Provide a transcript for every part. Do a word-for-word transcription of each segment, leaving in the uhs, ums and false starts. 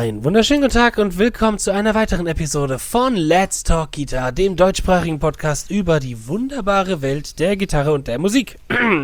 Einen wunderschönen guten Tag und willkommen zu einer weiteren Episode von Let's Talk Guitar, dem deutschsprachigen Podcast über die wunderbare Welt der Gitarre und der Musik.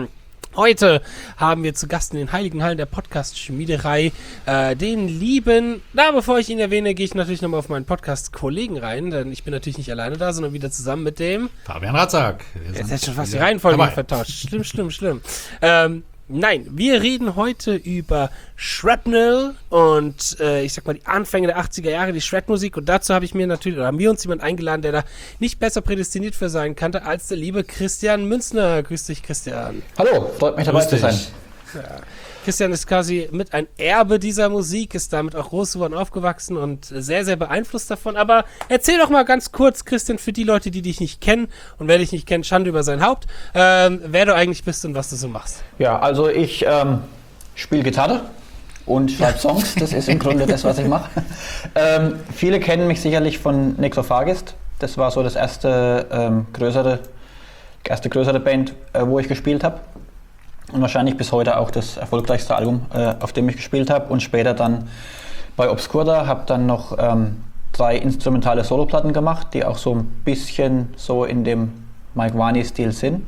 Heute haben wir zu Gast in den heiligen Hallen der Podcast-Schmiederei äh, den lieben, na, bevor ich ihn erwähne, gehe ich natürlich nochmal auf meinen Podcast-Kollegen rein, denn ich bin natürlich nicht alleine da, sondern wieder zusammen mit dem Fabian Ratzak. Jetzt hätte schon fast die Reihenfolge dabei vertauscht. Schlimm, schlimm, schlimm. Ähm, Nein, wir reden heute über Shrapnel und äh, ich sag mal die Anfänge der achtziger Jahre, die Shred-Musik, und dazu habe ich mir natürlich, oder haben wir uns jemanden eingeladen, der da nicht besser prädestiniert für sein kannte als der liebe Christian Münzner. Grüß dich, Christian. Hallo, freut mich dabei zu sein. Ja. Christian ist quasi mit ein Erbe dieser Musik, ist damit auch groß geworden, aufgewachsen und sehr, sehr beeinflusst davon. Aber erzähl doch mal ganz kurz, Christian, für die Leute, die dich nicht kennen, und wer dich nicht kennt, Schande über sein Haupt, ähm, wer du eigentlich bist und was du so machst. Ja, also ich ähm, spiele Gitarre und schreibe Songs, das ist im Grunde das, was ich mache. Ähm, viele kennen mich sicherlich von Nexophagist, das war so das erste ähm, größere, erste größere Band, äh, wo ich gespielt habe. Und wahrscheinlich bis heute auch das erfolgreichste Album, äh, auf dem ich gespielt habe. Und später dann bei Obscura, habe dann noch ähm, drei instrumentale Soloplatten gemacht, die auch so ein bisschen so in dem Mike Varney-Stil sind.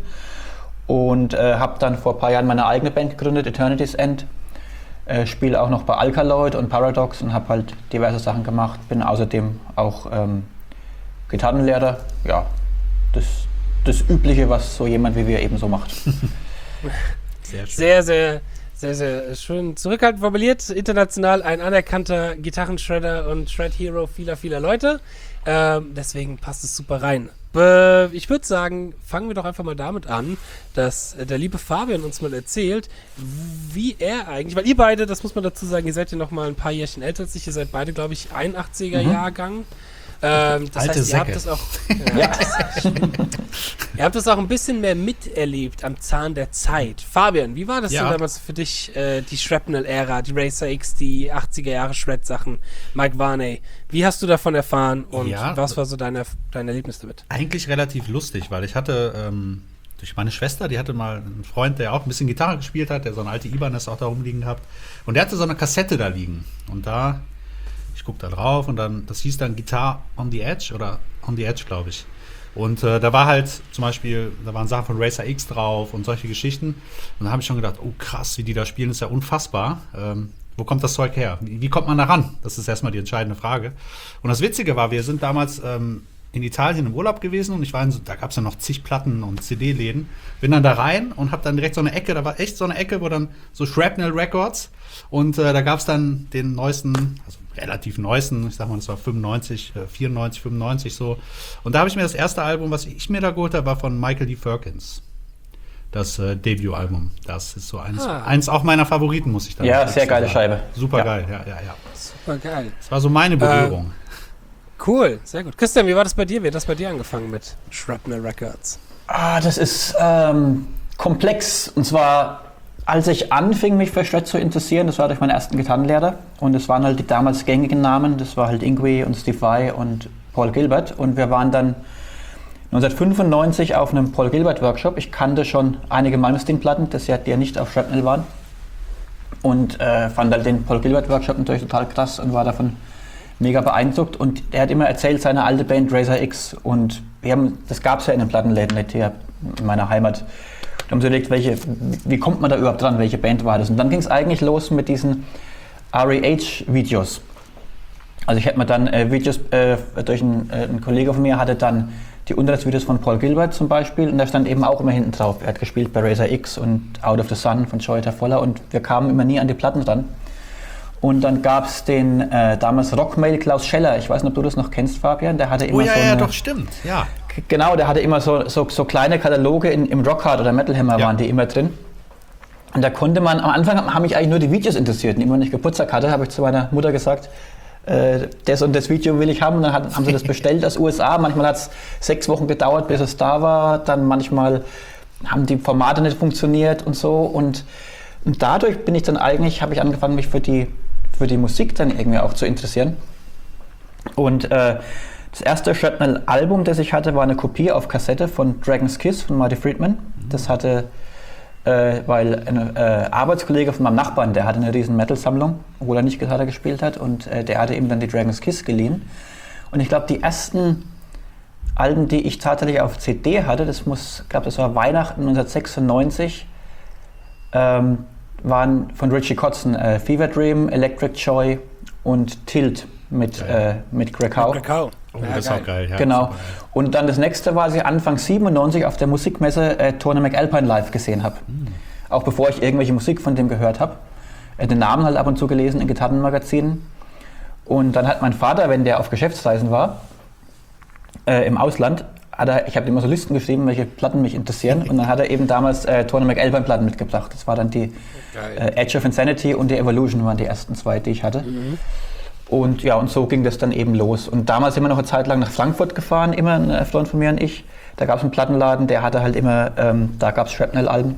Und äh, habe dann vor ein paar Jahren meine eigene Band gegründet, Eternity's End. Äh, Spiele auch noch bei Alkaloid und Paradox und habe halt diverse Sachen gemacht. Bin außerdem auch ähm, Gitarrenlehrer. Ja, das, das Übliche, was so jemand wie wir eben so macht. Sehr, schön. sehr, sehr, sehr, sehr schön zurückhaltend formuliert. International ein anerkannter Gitarrenshredder und Shred-Hero vieler, vieler Leute. Ähm, deswegen passt es super rein. Be- ich würde sagen, fangen wir doch einfach mal damit an, dass äh, der liebe Fabian uns mal erzählt, wie er eigentlich, weil ihr beide, das muss man dazu sagen, ihr seid ja noch mal ein paar Jährchen älter als ich, ihr seid beide, glaube ich, einundachtziger-Jahrgang. Mhm. Ähm, das Alte heißt, ihr Säcke. habt das auch, ja, ja. ihr habt das auch ein bisschen mehr miterlebt am Zahn der Zeit. Fabian, wie war das Ja. denn damals für dich, äh, die Shrapnel-Ära, die Racer X, die achtziger Jahre Shred-Sachen, Mike Varney? Wie hast du davon erfahren und Ja. was war so dein, dein Erlebnis damit? Eigentlich relativ lustig, weil ich hatte ähm, durch meine Schwester, die hatte mal einen Freund, der auch ein bisschen Gitarre gespielt hat, der so eine alte Ibanez auch da rumliegen gehabt. Und der hatte so eine Kassette da liegen. Und da, ich guck da drauf und dann, das hieß dann Guitar on the Edge oder On the Edge, glaube ich. Und äh, da war halt zum Beispiel, da waren Sachen von Racer X drauf und solche Geschichten. Und da habe ich schon gedacht, oh krass, wie die da spielen, ist ja unfassbar. Ähm, wo kommt das Zeug her? Wie, wie kommt man da ran? Das ist erstmal die entscheidende Frage. Und das Witzige war, wir sind damals ähm, in Italien im Urlaub gewesen und ich war in so, da gab es ja noch zig Platten und C D-Läden. Bin dann da rein und habe dann direkt so eine Ecke, da war echt so eine Ecke, wo dann so Shrapnel Records und äh, da gab es dann den neuesten, also relativ neuesten, ich sag mal, das war fünfundneunzig, vierundneunzig, fünfundneunzig so. Und da habe ich mir das erste Album, was ich mir da geholt habe, war von Michael D. Firkins. Das äh, Debütalbum. Das ist so eins, Ah. eins auch meiner Favoriten, muss ich dann Ja, dazu sehr geile sagen. Scheibe. Super Ja. geil, ja, ja, ja. Super geil. Das war so meine Berührung. Äh, cool, sehr gut. Christian, wie war das bei dir? Wie hat das bei dir angefangen mit Shrapnel Records? Ah, das ist ähm, komplex. Und zwar, als ich anfing, mich für Shred zu interessieren, das war durch meinen ersten Gitarrenlehrer. Und es waren halt die damals gängigen Namen. Das war halt Yngwie und Steve Vai und Paul Gilbert. Und wir waren dann neunzehnhundertfünfundneunzig auf einem Paul Gilbert Workshop. Ich kannte schon einige Malmsteen-Platten, das ja, die ja nicht auf Shrapnel waren. Und äh, fand halt den Paul Gilbert Workshop natürlich total krass und war davon mega beeindruckt. Und er hat immer erzählt, seine alte Band Racer X. Und wir haben, das gab es ja in den Plattenläden nicht hier in meiner Heimat. Wir haben uns überlegt, welche, wie kommt man da überhaupt dran, welche Band war das? Und dann ging es eigentlich los mit diesen R E H-Videos. Also ich hätte mir dann äh, Videos, äh, durch einen, äh, ein Kollege von mir hatte dann die Unterrichtsvideos von Paul Gilbert zum Beispiel und da stand eben auch immer hinten drauf. Er hat gespielt bei Racer X und Out of the Sun von Joy Tafolla und wir kamen immer nie an die Platten ran. Und dann gab es den äh, damals Rockmail Klaus Scheller, ich weiß nicht, ob du das noch kennst, Fabian, der hatte immer Oh ja, so ja, eine, doch, stimmt, ja. Genau, der hatte immer so, so, so kleine Kataloge in, im Rockhard oder Metal Hammer Ja. waren die immer drin. Und da konnte man, am Anfang haben mich eigentlich nur die Videos interessiert. Und immer wenn ich Geburtstag hatte, habe ich zu meiner Mutter gesagt, äh, das und das Video will ich haben. Und dann hat, haben sie das bestellt aus U S A. Manchmal hat es sechs Wochen gedauert, bis es da war. Dann manchmal haben die Formate nicht funktioniert und so. Und, und dadurch bin ich dann eigentlich, habe ich angefangen, mich für die, für die Musik dann irgendwie auch zu interessieren. Und äh, das erste Shrapnel-Album, das ich hatte, war eine Kopie auf Kassette von Dragon's Kiss von Marty Friedman. Das hatte äh, weil ein äh, Arbeitskollege von meinem Nachbarn, der hatte eine riesen Metal-Sammlung, obwohl er nicht Gitarre gespielt hat, und äh, der hatte ihm dann die Dragon's Kiss geliehen. Und ich glaube, die ersten Alben, die ich tatsächlich auf C D hatte, das muss, glaube das war Weihnachten neunzehnhundertsechsundneunzig, ähm, waren von Richie Kotzen äh, Fever Dream, Electric Joy und Tilt mit, äh, mit Greg Howe. Greg Howe. Oh, Ja, das ist geil. auch geil. Ja, Genau. super. Und dann das nächste war, als ich Anfang siebenundneunzig auf der Musikmesse äh, Tony McAlpine live gesehen habe. Mhm. Auch bevor ich irgendwelche Musik von dem gehört habe. Äh, den Namen halt ab und zu gelesen in Gitarrenmagazinen. Und dann hat mein Vater, wenn der auf Geschäftsreisen war, äh, im Ausland, hat er, ich habe immer so Listen geschrieben, welche Platten mich interessieren. Und dann hat er eben damals äh, Tony McAlpine Platten mitgebracht. Das war dann die äh, Edge of Insanity und die Evolution waren die ersten zwei, die ich hatte. Mhm. Und ja, und so ging das dann eben los. Und damals sind wir noch eine Zeit lang nach Frankfurt gefahren, immer ein Freund von mir und ich. Da gab es einen Plattenladen, der hatte halt immer, ähm, da gab es Shrapnel-Alben.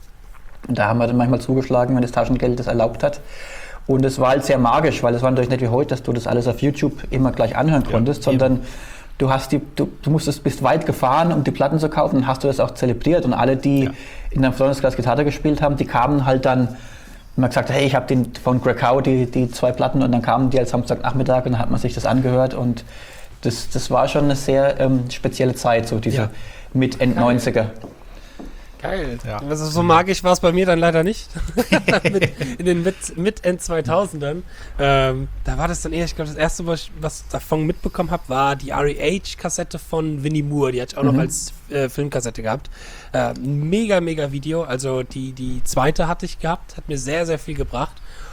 Und da haben wir dann manchmal zugeschlagen, wenn das Taschengeld das erlaubt hat. Und es war halt sehr magisch, weil es war natürlich nicht wie heute, dass du das alles auf YouTube immer gleich anhören konntest, ja, sondern du hast die, du, du musstest, bist weit gefahren, um die Platten zu kaufen, und hast du das auch zelebriert. Und alle, die ja. in deinem Freundeskreis Gitarre gespielt haben, die kamen halt dann, man gesagt, hey, ich habe den von Greg Howe die, die zwei Platten, und dann kamen die als Samstagnachmittag und dann hat man sich das angehört, und das, das war schon eine sehr ähm, spezielle Zeit, so diese ja. mit End-neunziger. Geil. Ja. Also so magisch war es bei mir dann leider nicht. mit, in den mit, mit End zweitausendern. Ähm, da war das dann eher, ich glaube, das erste, was ich was davon mitbekommen habe, war die R E H-Kassette von Vinnie Moore. Die hatte ich auch mhm. noch als äh, Filmkassette gehabt. Äh, mega, mega Video. Also die, die zweite hatte ich gehabt. Hat mir sehr, sehr viel gebracht.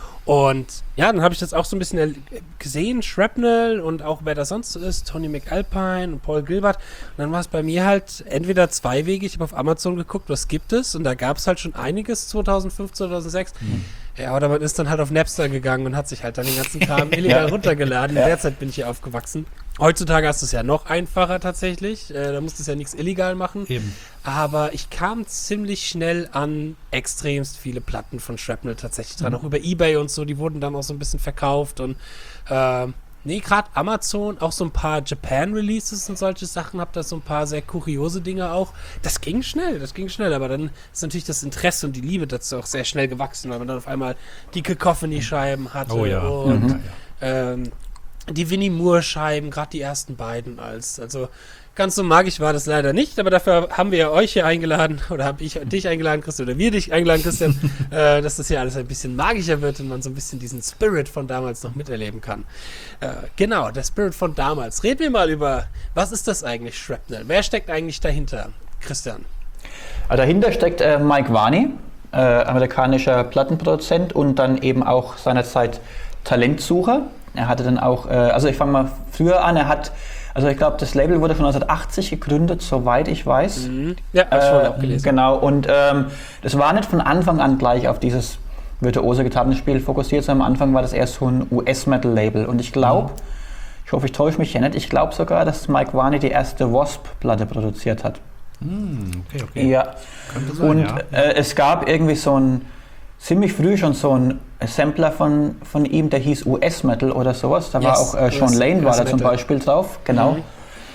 Und ja, dann habe ich das auch so ein bisschen gesehen, Shrapnel und auch wer das sonst so ist, Tony McAlpine und Paul Gilbert. Und dann war es bei mir halt entweder zweiwegig, ich habe auf Amazon geguckt, was gibt es, und da gab es halt schon einiges zweitausendfünf, zweitausendsechs. Mhm. Ja, oder man ist dann halt auf Napster gegangen und hat sich halt dann den ganzen Kram illegal ja. runtergeladen. In ja. der Zeit bin ich hier aufgewachsen. Heutzutage hast du es ja noch einfacher tatsächlich. Äh, da musst du es ja nichts illegal machen. Eben. Aber ich kam ziemlich schnell an extremst viele Platten von Shrapnel tatsächlich dran. Mhm. Auch über eBay und so, die wurden dann auch so ein bisschen verkauft. Und äh, nee, gerade Amazon, auch so ein paar Japan-Releases und solche Sachen, hab da so ein paar sehr kuriose Dinge auch. Das ging schnell, das ging schnell. Aber dann ist natürlich das Interesse und die Liebe dazu auch sehr schnell gewachsen, weil man dann auf einmal die Cacophony-Scheiben hatte. Oh ja. Und mhm. ähm, die Vinnie Moore-Scheiben, gerade die ersten beiden als, also ganz so magisch war das leider nicht, aber dafür haben wir ja euch hier eingeladen, oder habe ich dich eingeladen, Christian, oder wir dich eingeladen, Christian, äh, dass das hier alles ein bisschen magischer wird und man so ein bisschen diesen Spirit von damals noch miterleben kann. Äh, genau, der Spirit von damals. Reden wir mal über, was ist das eigentlich, Shrapnel? Wer steckt eigentlich dahinter, Christian? Dahinter steckt äh, Mike Varney, äh, amerikanischer Plattenproduzent und dann eben auch seinerzeit Talentsucher. Er hatte dann auch, äh, also ich fange mal früher an, er hat, also ich glaube, das Label wurde von neunzehnhundertachtzig gegründet, soweit ich weiß. Mhm. Ja, hab ich schon abgelesen. Genau, und ähm, das war nicht von Anfang an gleich auf dieses virtuose Gitarrenspiel fokussiert, sondern am Anfang war das erst so ein U S-Metal-Label. Und ich glaube, mhm. ich hoffe, ich täusche mich hier nicht, ich glaube sogar, dass Mike Varney die erste Wasp-Platte produziert hat. Mhm, okay, okay. Ja, sein, und ja. Äh, es gab irgendwie so ein, ziemlich früh schon so ein Sampler von, von ihm, der hieß U S-Metal oder sowas. Da yes, war auch äh, Sean Lane war da zum Beispiel drauf, genau. Mhm.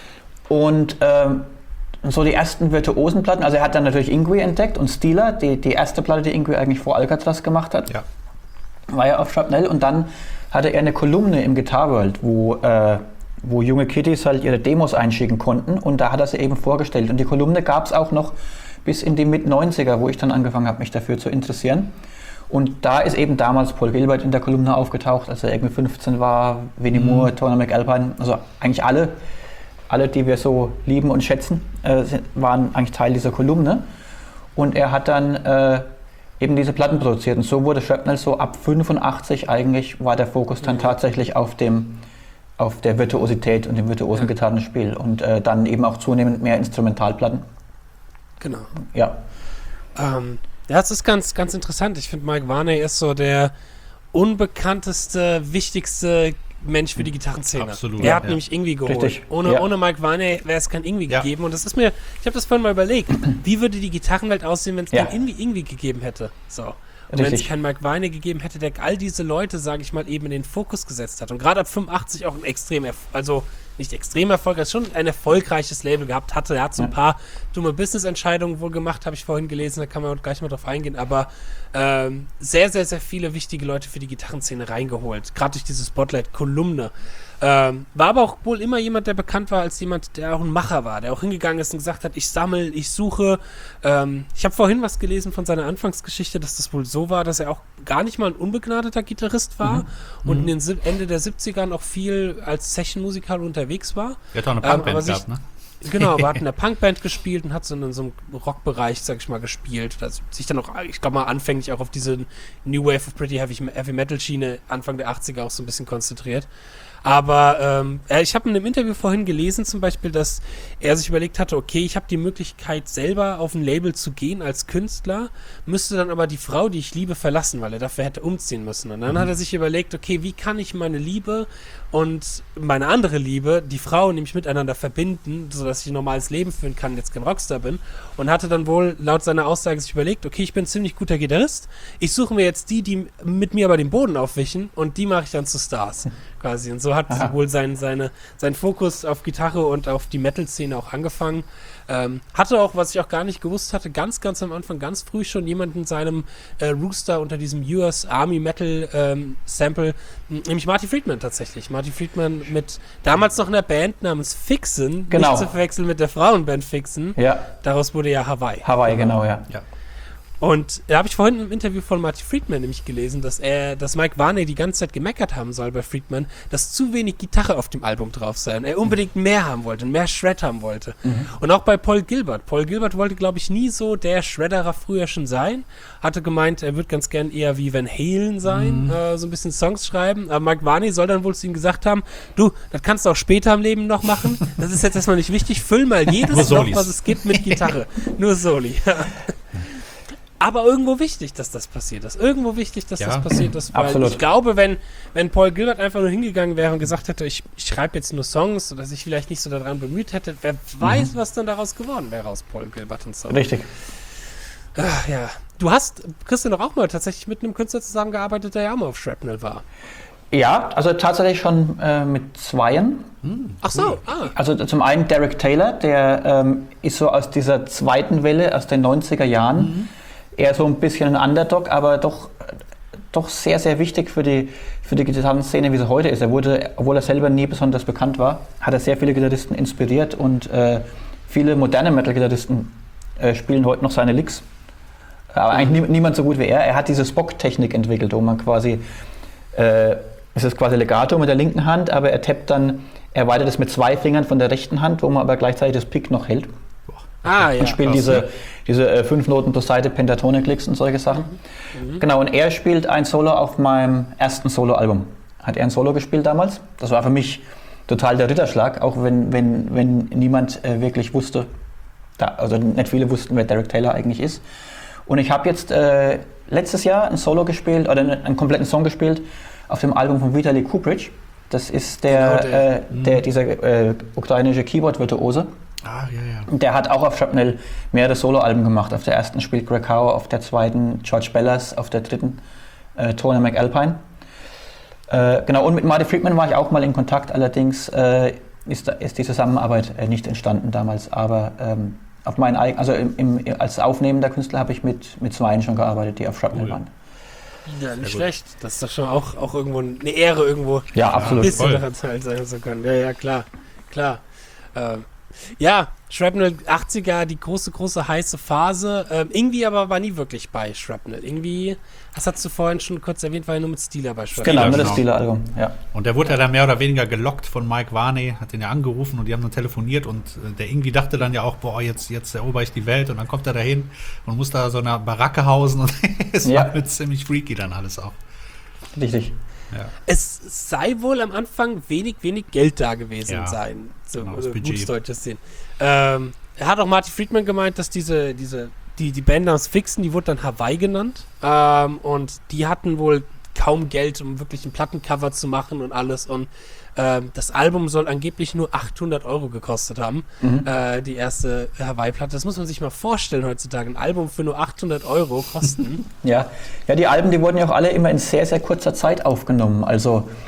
Und ähm, so die ersten virtuosen Platten, also er hat dann natürlich Yngwie entdeckt und Steeler, die, die erste Platte, die Yngwie eigentlich vor Alcatraz gemacht hat, ja. war ja auf Shrapnel. Und dann hatte er eine Kolumne im Guitar World, wo, äh, wo junge Kiddies halt ihre Demos einschicken konnten, und da hat er sie eben vorgestellt. Und die Kolumne gab es auch noch bis in die Mit-neunziger, wo ich dann angefangen habe, mich dafür zu interessieren. Und da ist eben damals Paul Gilbert in der Kolumne aufgetaucht, als er irgendwie fünfzehn war, Vinnie Moore, mhm. Tony McAlpine, also eigentlich alle, alle, die wir so lieben und schätzen, äh, waren eigentlich Teil dieser Kolumne. Und er hat dann äh, eben diese Platten produziert. Und so wurde Shrapnel so ab fünfundachtzig eigentlich, war der Fokus dann mhm. tatsächlich auf dem auf der Virtuosität und dem virtuosen ja. Gitarrenspiel. Und äh, dann eben auch zunehmend mehr Instrumentalplatten. Genau. Ja. Ähm, ja, das ist ganz, ganz interessant. Ich finde, Mike Varney ist so der unbekannteste, wichtigste Mensch für die Gitarrenszene. Absolut. Er hat ja. nämlich Yngwie geholt. Richtig. Ohne, ja. ohne Mike Varney wäre es kein Yngwie ja. gegeben. Und das ist mir, ich habe das vorhin mal überlegt, wie würde die Gitarrenwelt aussehen, wenn es ja. kein Yngwie, Yngwie gegeben hätte? So. Und wenn es keinen Mike Varney gegeben hätte, der all diese Leute, sage ich mal, eben in den Fokus gesetzt hat. Und gerade ab fünfundachtzig auch ein extrem, also nicht extrem erfolgreich, schon ein erfolgreiches Label gehabt hatte. Er hat so ein Ja. paar dumme Business-Entscheidungen wohl gemacht, habe ich vorhin gelesen, da kann man gleich mal drauf eingehen, aber ähm, sehr, sehr, sehr viele wichtige Leute für die Gitarrenszene reingeholt, gerade durch diese Spotlight-Kolumne. Ähm, war aber auch wohl immer jemand, der bekannt war als jemand, der auch ein Macher war, der auch hingegangen ist und gesagt hat, ich sammle, ich suche. Ähm, ich habe vorhin was gelesen von seiner Anfangsgeschichte, dass das wohl so war, dass er auch gar nicht mal ein unbegnadeter Gitarrist war Mhm. und in den sieb- Ende der siebzigern auch viel als Session-Musiker unterwegs war. Der hat auch eine Ähm, Punkband aber sich- gehabt, ne? Genau, aber hat in der Punkband gespielt und hat so in so einem Rockbereich, sag ich mal, gespielt. Also sich dann auch, ich glaube mal, anfänglich auch auf diese New Wave of Pretty Heavy, Heavy Metal Schiene Anfang der achtziger auch so ein bisschen konzentriert. Aber ähm, äh, ich habe in einem Interview vorhin gelesen zum Beispiel, dass er sich überlegt hatte, okay, ich habe die Möglichkeit selber auf ein Label zu gehen als Künstler, müsste dann aber die Frau, die ich liebe, verlassen, weil er dafür hätte umziehen müssen. Und dann Mhm. hat er sich überlegt, okay, wie kann ich meine Liebe und meine andere Liebe, die Frau, nämlich miteinander verbinden, sodass ich ein normales Leben führen kann, jetzt kein Rockstar bin. Und hatte dann wohl laut seiner Aussage sich überlegt, okay, ich bin ein ziemlich guter Gitarrist, ich suche mir jetzt die, die mit mir aber den Boden aufwischen und die mache ich dann zu Stars, quasi. Und so hat Aha. wohl sein, seine, sein Fokus auf Gitarre und auf die Metal-Szene auch angefangen. Ähm, hatte auch, was ich auch gar nicht gewusst hatte, ganz, ganz am Anfang, ganz früh schon jemanden in seinem äh, Rooster unter diesem U S Army Metal ähm, Sample, m- nämlich Marty Friedman tatsächlich. Marty Friedman mit damals noch einer Band namens Fixen, Genau. nicht zu verwechseln mit der Frauenband Fixen. Ja, Daraus wurde ja Hawaii. Hawaii, genau, ja. Ja. Und da habe ich vorhin im Interview von Marty Friedman nämlich gelesen, dass er, dass Mike Varney die ganze Zeit gemeckert haben soll bei Friedman, dass zu wenig Gitarre auf dem Album drauf sei und er unbedingt mehr haben wollte und mehr Shred haben wollte. Und auch bei Paul Gilbert. Paul Gilbert wollte, glaube ich, nie so der Shredderer früher schon sein. Hatte gemeint, er würde ganz gern eher wie Van Halen sein, äh, so ein bisschen Songs schreiben. Aber Mike Varney soll dann wohl zu ihm gesagt haben, du, das kannst du auch später im Leben noch machen. Das ist jetzt erstmal nicht wichtig. Füll mal Nur jedes Loch, Solis. was es gibt, mit Gitarre. Nur Soli. Aber irgendwo wichtig, dass das passiert ist. Irgendwo wichtig, dass Ja, das passiert ist. Weil absolut. ich glaube, wenn, wenn Paul Gilbert einfach nur hingegangen wäre und gesagt hätte, ich, ich schreibe jetzt nur Songs oder sich vielleicht nicht so daran bemüht hätte, wer weiß, was dann daraus geworden wäre aus Paul Gilbert und so. Richtig. Ach, ja. Du hast, Christian, doch auch mal tatsächlich mit einem Künstler zusammengearbeitet, der ja auch mal auf Shrapnel war. Ja, also tatsächlich schon äh, mit zweien. Ach so, ah. Also zum einen Derek Taylor, der ähm, ist so aus dieser zweiten Welle aus den neunziger Jahren. Eher so ein bisschen ein Underdog, aber doch, doch sehr, sehr wichtig für die, für die Gitarrenszene, wie sie heute ist. Er wurde, obwohl er selber nie besonders bekannt war, hat er sehr viele Gitarristen inspiriert und äh, viele moderne Metal-Gitarristen äh, spielen heute noch seine Licks. Aber eigentlich nie, niemand so gut wie er. Er hat diese Spock-Technik entwickelt, wo man quasi, äh, es ist quasi Legato mit der linken Hand, aber er tappt dann, er weitet es mit zwei Fingern von der rechten Hand, wo man aber gleichzeitig das Pick noch hält. Ah, ja. Und spielt krass, diese, ja. diese äh, fünf Noten pro Seite, Pentatonic-Licks und solche Sachen. Genau, und er spielt ein Solo auf meinem ersten Solo-Album. Hat er ein Solo gespielt damals. Das war für mich total der Ritterschlag, auch wenn, wenn, wenn niemand äh, wirklich wusste, da, also nicht viele wussten, wer Derek Taylor eigentlich ist. Und ich habe jetzt äh, letztes Jahr ein Solo gespielt, oder einen, einen kompletten Song gespielt, auf dem Album von Vitaly Kuprich. Das ist der, Genau der. äh, der dieser äh, ukrainische Keyboard-Virtuose. Ah, ja, ja. Und der hat auch auf Shrapnel mehrere Soloalben gemacht. Auf der ersten spielt Greg Howe, auf der zweiten George Bellas, auf der dritten äh, Tony McAlpine. Äh, genau, und mit Marty Friedman war ich auch mal in Kontakt, allerdings äh, ist, da- ist die Zusammenarbeit äh, nicht entstanden damals. Aber ähm, auf meinen eigen, also im, im, als aufnehmender Künstler habe ich mit, mit zweien schon gearbeitet, die auf Shrapnel Cool. waren. Ja, nicht gut. schlecht. Das ist doch schon auch, auch irgendwo eine Ehre, irgendwo Ja, ein absolut. bisschen voll. daran teilnehmen zu können. Ja, ja, klar. Klar. Ähm, ja, Shrapnel achtziger, die große, große heiße Phase. Ähm, irgendwie aber war nie wirklich bei Shrapnel. Irgendwie, das hast du vorhin schon kurz erwähnt, war ja nur mit Steeler bei Shrapnel. Genau, nur genau. das Stile-Album, ja. Und der wurde ja dann mehr oder weniger gelockt von Mike Varney, hat den ja angerufen und die haben dann telefoniert und äh, der irgendwie dachte dann ja auch, boah, jetzt, jetzt erober ich die Welt und dann kommt er dahin und muss da so einer Baracke hausen und es Ja. war mit ziemlich freaky dann alles auch. Richtig. Ja. Es sei wohl am Anfang wenig, wenig Geld da gewesen Ja, sein. So genau, das äh, Budget. gutes deutsches sehen. Ähm, er hat auch Marty Friedman gemeint, dass diese, diese, die, die Band namens Fixen, die wurde dann Hawaii genannt. Ähm, und die hatten wohl kaum Geld, um wirklich ein Plattencover zu machen und alles. Und ähm, das Album soll angeblich nur achthundert Euro gekostet haben. Äh, die erste Hawaii-Platte. Das muss man sich mal vorstellen heutzutage. Ein Album für nur achthundert Euro kosten. Ja. Ja, die Alben, die wurden ja auch alle immer in sehr, sehr kurzer Zeit aufgenommen. Also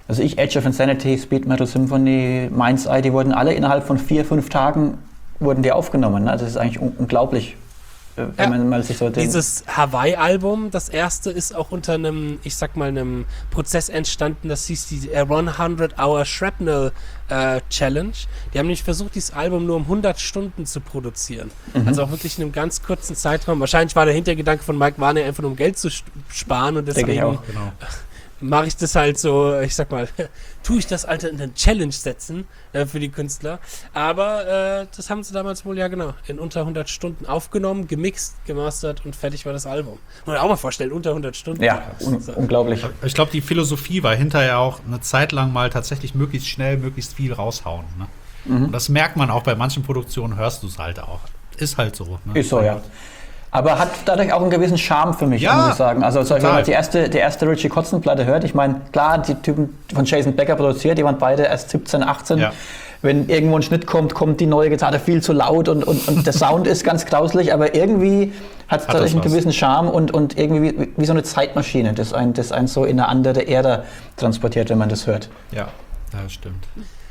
Also ich, Edge of Insanity, Speed Metal Symphony, Mind's Eye, die wurden alle innerhalb von vier, fünf Tagen wurden die aufgenommen. Ne? Das ist eigentlich un- unglaublich, wenn ja. man mal sich so denkt. Dieses Hawaii-Album, das erste, ist auch unter einem, ich sag mal, einem Prozess entstanden, das hieß die hundert Hour Shrapnel äh, Challenge. Die haben nämlich versucht, dieses Album nur um hundert Stunden zu produzieren. Mhm. Also auch wirklich in einem ganz kurzen Zeitraum. Wahrscheinlich war der Hintergedanke von Mike Varney einfach nur, um Geld zu sparen und deswegen... Denke ich auch, genau. mache ich das halt so, ich sag mal, tue ich das Alter in eine Challenge setzen äh, für die Künstler. Aber äh, das haben sie damals wohl, ja genau, in unter hundert Stunden aufgenommen, gemixt, gemastert und fertig war das Album. Muss man auch mal vorstellen, unter hundert Stunden. Ja, un- so. unglaublich. Ich glaube, die Philosophie war hinterher auch eine Zeit lang mal tatsächlich möglichst schnell, möglichst viel raushauen. Ne? Mhm. Und das merkt man auch bei manchen Produktionen, hörst du es halt auch. Ist halt so. Ne? Ist so, ja. Aber hat dadurch auch einen gewissen Charme für mich, ja, muss ich sagen. Also wenn total. man die erste, die erste Richie Kotzen-Platte hört, ich meine, klar, die Typen von Jason Becker produziert, die waren beide erst siebzehn, achtzehn. Ja. Wenn irgendwo ein Schnitt kommt, kommt die neue Gitarre viel zu laut und, und, und der Sound ist ganz grauslich, aber irgendwie hat es dadurch einen gewissen Charme und, und irgendwie wie, wie so eine Zeitmaschine, das einen, das einen so in eine andere Ära transportiert, wenn man das hört. Ja, das stimmt.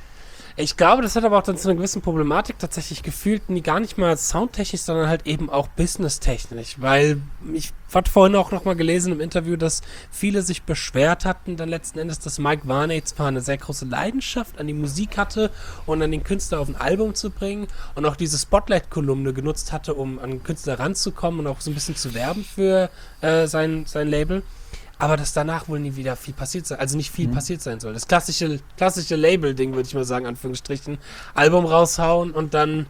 Ich glaube, das hat aber auch dann zu einer gewissen Problematik tatsächlich gefühlt, nie gar nicht mal soundtechnisch, sondern halt eben auch businesstechnisch, weil ich hatte vorhin auch nochmal gelesen im Interview, dass viele sich beschwert hatten dann letzten Endes, dass Mike Varney zwar eine sehr große Leidenschaft an die Musik hatte und an den Künstler auf ein Album zu bringen und auch diese Spotlight-Kolumne genutzt hatte, um an den Künstler ranzukommen und auch so ein bisschen zu werben für äh, sein, sein Label. Aber dass danach wohl nie wieder viel passiert sein, also nicht viel mhm. passiert sein soll. Das klassische, klassische Label-Ding, würde ich mal sagen, Anführungsstrichen. Album raushauen und dann,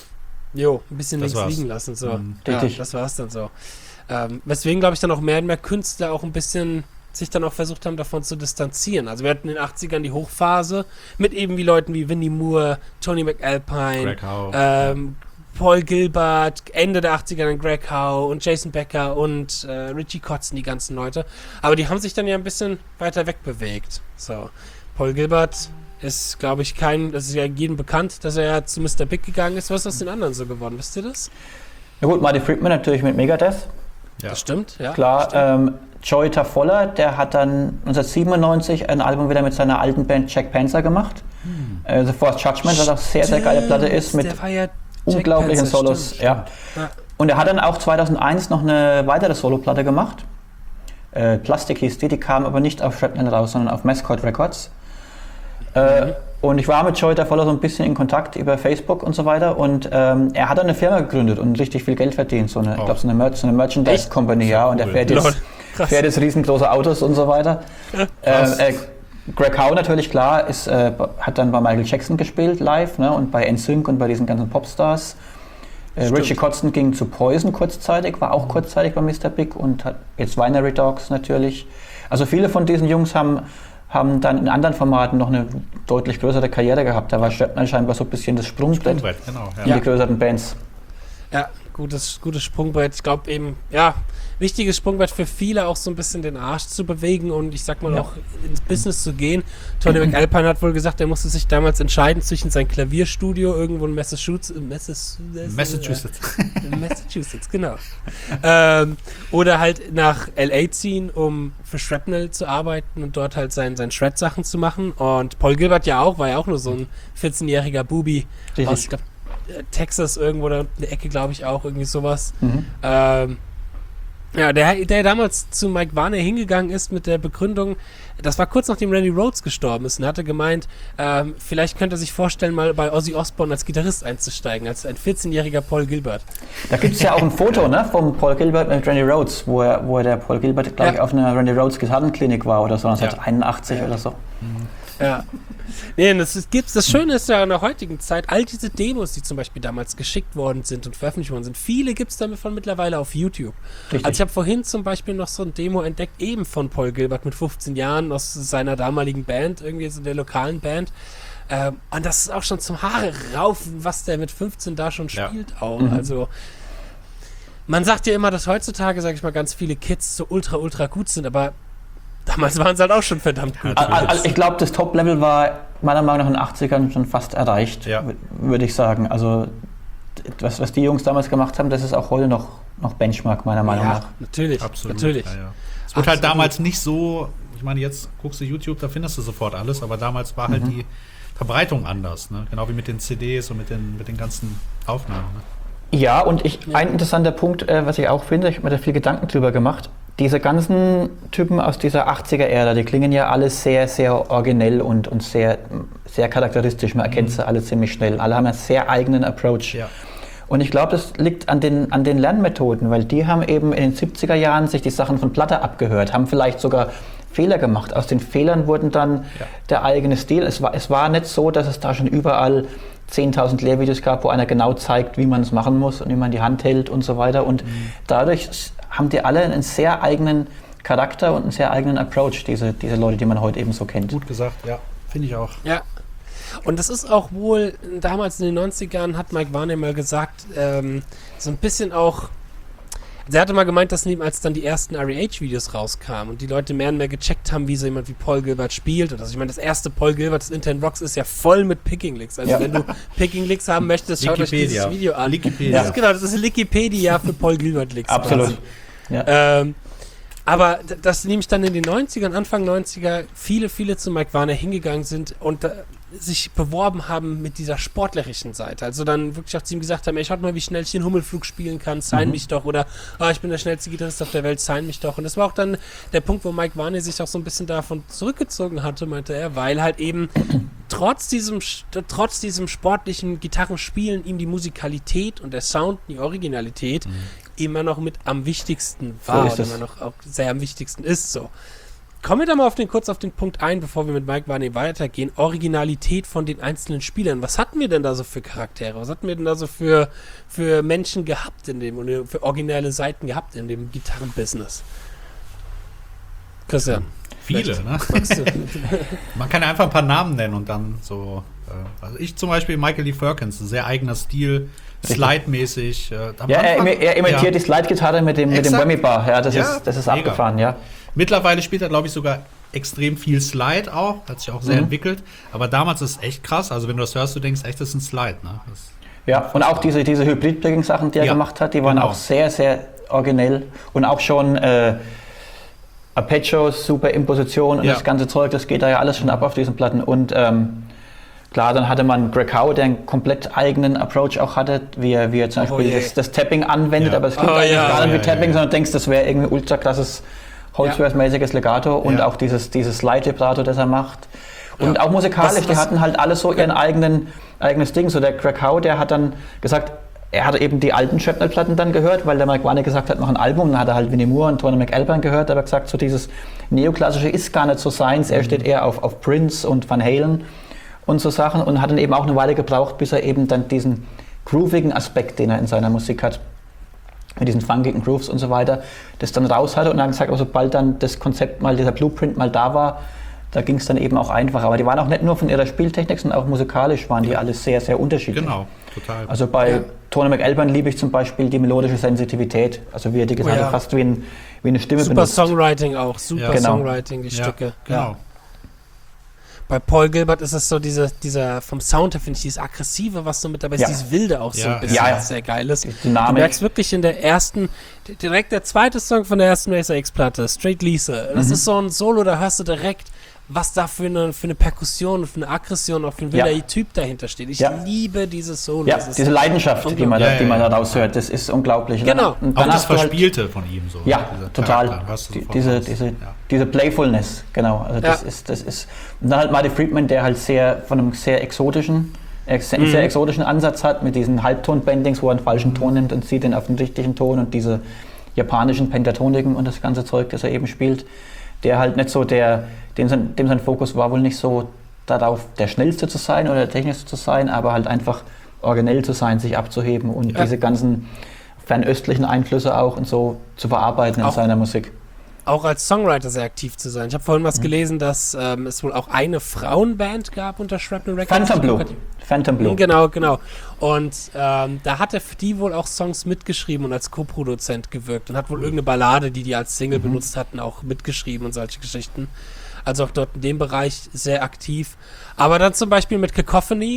jo, ein bisschen das links war's. liegen lassen. So. Mhm. Ja, das war's dann so. Ähm, weswegen, glaube ich, dann auch mehr und mehr Künstler auch ein bisschen sich dann auch versucht haben, davon zu distanzieren. Also wir hatten in den achtzigern die Hochphase mit eben wie Leuten wie Vinnie Moore, Tony McAlpine, Greg Howe, ähm, Paul Gilbert, Ende der achtziger dann Greg Howe und Jason Becker und äh, Richie Kotzen, die ganzen Leute. Aber die haben sich dann ja ein bisschen weiter wegbewegt. So, Paul Gilbert ist, glaube ich, kein, das ist ja jedem bekannt, dass er ja zu Mister Big gegangen ist. Was ist aus den anderen so geworden? Wisst ihr das? Ja gut, Marty Friedman natürlich mit Megadeth. Ja. Das stimmt, ja. Klar, stimmt. Ähm, Joey Tafolla, der hat dann neunzehnhundertsiebenundneunzig ein Album wieder mit seiner alten Band Jack Panzer gemacht. Hm. Äh, The Fourth Judgment, was auch sehr, sehr geile Platte ist. Mit der war ja unglaublichen Panzer, Solos. stimmt, ja. stimmt. Ja. Und er hat dann auch zweitausendeins noch eine weitere Soloplatte gemacht. Äh, Plastik hieß die, die kam aber nicht auf Shrapnel raus, sondern auf Mascot Records. Äh, mhm. Und ich war mit Joey Tafolla so ein bisschen in Kontakt über Facebook und so weiter. Und ähm, er hat dann eine Firma gegründet und richtig viel Geld verdient. So eine, oh. Ich glaube, so eine, Mer- so eine Merchandise Company, ja. Und er fährt jetzt, fährt jetzt riesengroße Autos und so weiter. äh, äh, Greg Howe natürlich, klar, ist, äh, hat dann bei Michael Jackson gespielt live, ne, und bei N Sync und bei diesen ganzen Popstars. Äh, Richie Kotzen ging zu Poison kurzzeitig, war auch kurzzeitig bei Mister Big und hat jetzt Winery Dogs natürlich. Also viele von diesen Jungs haben, haben dann in anderen Formaten noch eine deutlich größere Karriere gehabt. Da war Shrapnel scheinbar so ein bisschen das Sprungbrett, Sprungbrett genau, ja. in die größeren Bands. Ja, gutes, gutes Sprungbrett. Ich glaube eben, ja, wichtiges Sprungbrett für viele, auch so ein bisschen den Arsch zu bewegen und ich sag mal ja. auch ins Business zu gehen. Tony McAlpine hat wohl gesagt, er musste sich damals entscheiden zwischen sein Klavierstudio irgendwo in Massachusetts, Massachusetts, Massachusetts, äh, Massachusetts genau. ähm, oder halt nach L A ziehen, um für Shrapnel zu arbeiten und dort halt sein, sein Shred-Sachen zu machen. Und Paul Gilbert ja auch, war ja auch nur so ein vierzehnjähriger Bubi Richtig. aus, ich glaube, Texas irgendwo, da in der Ecke, glaube ich auch, irgendwie sowas. Mhm. Ähm, ja, der, der damals zu Mike Varney hingegangen ist mit der Begründung, das war kurz nachdem Randy Rhoads gestorben ist und er hatte gemeint, ähm, vielleicht könnte er sich vorstellen, mal bei Ozzy Osbourne als Gitarrist einzusteigen, als ein vierzehnjähriger Paul Gilbert. Da gibt es ja auch ein Foto, ne, vom Paul Gilbert mit Randy Rhoads, wo, er, wo er der Paul Gilbert, glaube ich, ja. auf einer Randy Rhoads Gitarrenklinik war oder so, neunzehnhunderteinundachtzig ja. oder so. Mhm. Ja. Nee, das, ist, gibt's, das Schöne ist ja in der heutigen Zeit, all diese Demos, die zum Beispiel damals geschickt worden sind und veröffentlicht worden sind, viele gibt es davon mittlerweile auf YouTube. Richtig. Also ich habe vorhin zum Beispiel noch so ein Demo entdeckt, eben von Paul Gilbert mit fünfzehn Jahren aus seiner damaligen Band, irgendwie so der lokalen Band. Ähm, und das ist auch schon zum Haare raufen, was der mit fünfzehn da schon spielt ja. auch. Mhm. Also man sagt ja immer, dass heutzutage, sage ich mal, ganz viele Kids so ultra, ultra gut sind, aber damals waren sie halt auch schon verdammt gut. Also ich glaube, das Top-Level war meiner Meinung nach in den achtzigern schon fast erreicht, ja. w- würde ich sagen. Also was, was die Jungs damals gemacht haben, das ist auch heute noch, noch Benchmark, meiner Meinung ja, nach. Natürlich, Absolut, natürlich. Ja, ja. Es wurde halt damals nicht so, ich meine, jetzt guckst du YouTube, da findest du sofort alles, aber damals war halt mhm. die Verbreitung anders, ne? Genau wie mit den C Ds und mit den, mit den ganzen Aufnahmen. Ne? Ja, und ich, ein interessanter Punkt, äh, was ich auch finde, ich habe mir da viel Gedanken drüber gemacht, diese ganzen Typen aus dieser achtziger-Ära, die klingen ja alle sehr, sehr originell und, und sehr, sehr charakteristisch. Man erkennt sie alle ziemlich schnell. Alle haben einen sehr eigenen Approach. Ja. Und ich glaube, das liegt an den, an den Lernmethoden, weil die haben eben in den siebziger Jahren sich die Sachen von Platte abgehört, haben vielleicht sogar Fehler gemacht. Aus den Fehlern wurden dann ja. der eigene Stil. Es war, es war nicht so, dass es da schon überall zehntausend Lehrvideos gab, wo einer genau zeigt, wie man es machen muss und wie man die Hand hält und so weiter. Und mhm. dadurch haben die alle einen sehr eigenen Charakter und einen sehr eigenen Approach, diese, diese Leute, die man heute eben so kennt. Gut gesagt, ja, finde ich auch. Ja, und das ist auch wohl, damals in den neunzigern hat Mike Varney mal gesagt, ähm, so ein bisschen auch, er hatte mal gemeint, dass neben als dann die ersten R E H-Videos rauskamen und die Leute mehr und mehr gecheckt haben, wie so jemand wie Paul Gilbert spielt. Und also ich meine, das erste Paul Gilbert, das Intern Rocks, ist ja voll mit Picking-Licks. Also ja. wenn du Picking-Licks haben möchtest, schaut euch dieses Video an. Wikipedia. Das ist, genau, das ist Wikipedia für Paul Gilbert-Licks. Absolut. Ja. Ähm, aber dass nämlich dann in den neunzigern, Anfang neunziger, viele, viele zu Mike Varney hingegangen sind und äh, sich beworben haben mit dieser sportlerischen Seite. Also dann wirklich auch zu ihm gesagt haben, ey, schaut mal, wie schnell ich den Hummelflug spielen kann, sign mhm. mich doch. Oder, oh, ich bin der schnellste Gitarrist auf der Welt, sign mich doch. Und das war auch dann der Punkt, wo Mike Varney sich auch so ein bisschen davon zurückgezogen hatte, meinte er, weil halt eben trotz diesem, trotz diesem sportlichen Gitarrenspielen ihm die Musikalität und der Sound, die Originalität mhm. immer noch mit am wichtigsten war so und immer noch auch sehr am wichtigsten ist. So. Kommen wir da mal auf den, kurz auf den Punkt ein, bevor wir mit Mike Varney weitergehen. Originalität von den einzelnen Spielern. Was hatten wir denn da so für Charaktere? Was hatten wir denn da so für, für Menschen gehabt in dem, oder für originelle Seiten gehabt in dem Gitarrenbusiness? Christian. Viele, ne? Man kann ja einfach ein paar Namen nennen und dann so. Äh, also ich zum Beispiel Michael Lee Firkins, ein sehr eigener Stil, Slide-mäßig. Äh, ja, Anfang, er, er imitiert ja. die Slide-Gitarre mit dem, mit dem Whammy Bar. Ja, das ja, ist, das ist abgefahren, ja. Mittlerweile spielt er, glaube ich, sogar extrem viel Slide auch, hat sich auch sehr mhm. entwickelt. Aber damals ist es echt krass. Also wenn du das hörst, du denkst echt, das ist ein Slide. Ne? Das ja, und auch diese, diese Hybrid-Picking-Sachen, die er ja, gemacht hat, die waren genau. auch sehr, sehr originell. Und auch schon äh, Arpeggios, super Imposition und ja. das ganze Zeug, das geht da ja alles schon ab auf diesen Platten. Und ähm, klar, dann hatte man Greg Howe, der einen komplett eigenen Approach auch hatte, wie er, wie er zum Beispiel oh, das, das Tapping anwendet. Ja. Aber es klingt oh, eigentlich ja, gar nicht ja, wie Tapping, ja, ja. sondern denkst, das wäre irgendwie ultra krasses Holzworth-mäßiges Legato und ja. auch dieses, dieses Slide-Vibrato, das er macht. Und ja. auch musikalisch, was, was, die hatten halt alle so ihren eigenen, eigenes Ding. So der Greg Howe, der hat dann gesagt, er hatte eben die alten Shrapnel-Platten dann gehört, weil der Mike Varney gesagt hat, noch ein Album. Dann hat er halt Vinnie Moore und Tony McAlpine gehört, aber gesagt, so dieses Neoklassische ist gar nicht so seins. Er steht eher auf, auf Prince und Van Halen und so Sachen und hat dann eben auch eine Weile gebraucht, bis er eben dann diesen groovigen Aspekt, den er in seiner Musik hat, mit diesen funkigen Grooves und so weiter, das dann raus hatte und dann gesagt, aber sobald dann das Konzept mal, dieser Blueprint mal da war, da ging es dann eben auch einfacher. Aber die waren auch nicht nur von ihrer Spieltechnik, sondern auch musikalisch waren die ja. alles sehr, sehr unterschiedlich. Genau, total. Also bei ja. Tony McAlpine liebe ich zum Beispiel die melodische Sensitivität, also wie er die Gitarre oh ja. fast wie, ein, wie eine Stimme super benutzt. Super Songwriting auch, super ja. genau. Songwriting, die ja. Stücke. Genau. Ja. Bei Paul Gilbert ist es so diese, dieser, vom Sound her finde ich dieses Aggressive, was so mit dabei ist, ja. dieses Wilde auch so ja. ein bisschen, ja, ja. sehr geil ist. Du merkst wirklich in der ersten, direkt der zweite Song von der ersten Racer X-Platte, Straight Lisa, das mhm. ist so ein Solo, da hörst du direkt, was da für eine, für eine Perkussion und für eine Aggression, auch für ein wilder ja. Typ dahinter steht. Ich ja. liebe dieses Solo. Ja, diese Leidenschaft, die man, ja, da, die man ja, da raushört, das ist unglaublich. Genau. Und dann auch das Verspielte halt, von ihm. So, ja, total. Die, diese, diese, ja. diese Playfulness, genau. Also das, ja. ist, das ist. Und dann halt Marty Friedman, der halt sehr von einem sehr exotischen, ex, mhm. sehr exotischen Ansatz hat, mit diesen Halbton-Bendings, wo er einen falschen mhm. Ton nimmt und zieht den auf den richtigen Ton und diese japanischen Pentatoniken und das ganze Zeug, das er eben spielt. Der halt nicht so der, dem sein, dem sein Fokus war wohl nicht so darauf, der Schnellste zu sein oder der Technischste zu sein, aber halt einfach originell zu sein, sich abzuheben und ja. diese ganzen fernöstlichen Einflüsse auch und so zu verarbeiten in auch, seiner Musik. Auch als Songwriter sehr aktiv zu sein. Ich habe vorhin was mhm. gelesen, dass ähm, es wohl auch eine Frauenband gab unter Shrapnel Records. Phantom Blue. Phantom Blue. Genau, genau. Und ähm, da hat er für die wohl auch Songs mitgeschrieben und als Co-Produzent gewirkt und hat wohl irgendeine Ballade, die die als Single mhm. benutzt hatten, auch mitgeschrieben und solche Geschichten. Also auch dort in dem Bereich sehr aktiv. Aber dann zum Beispiel mit Cacophony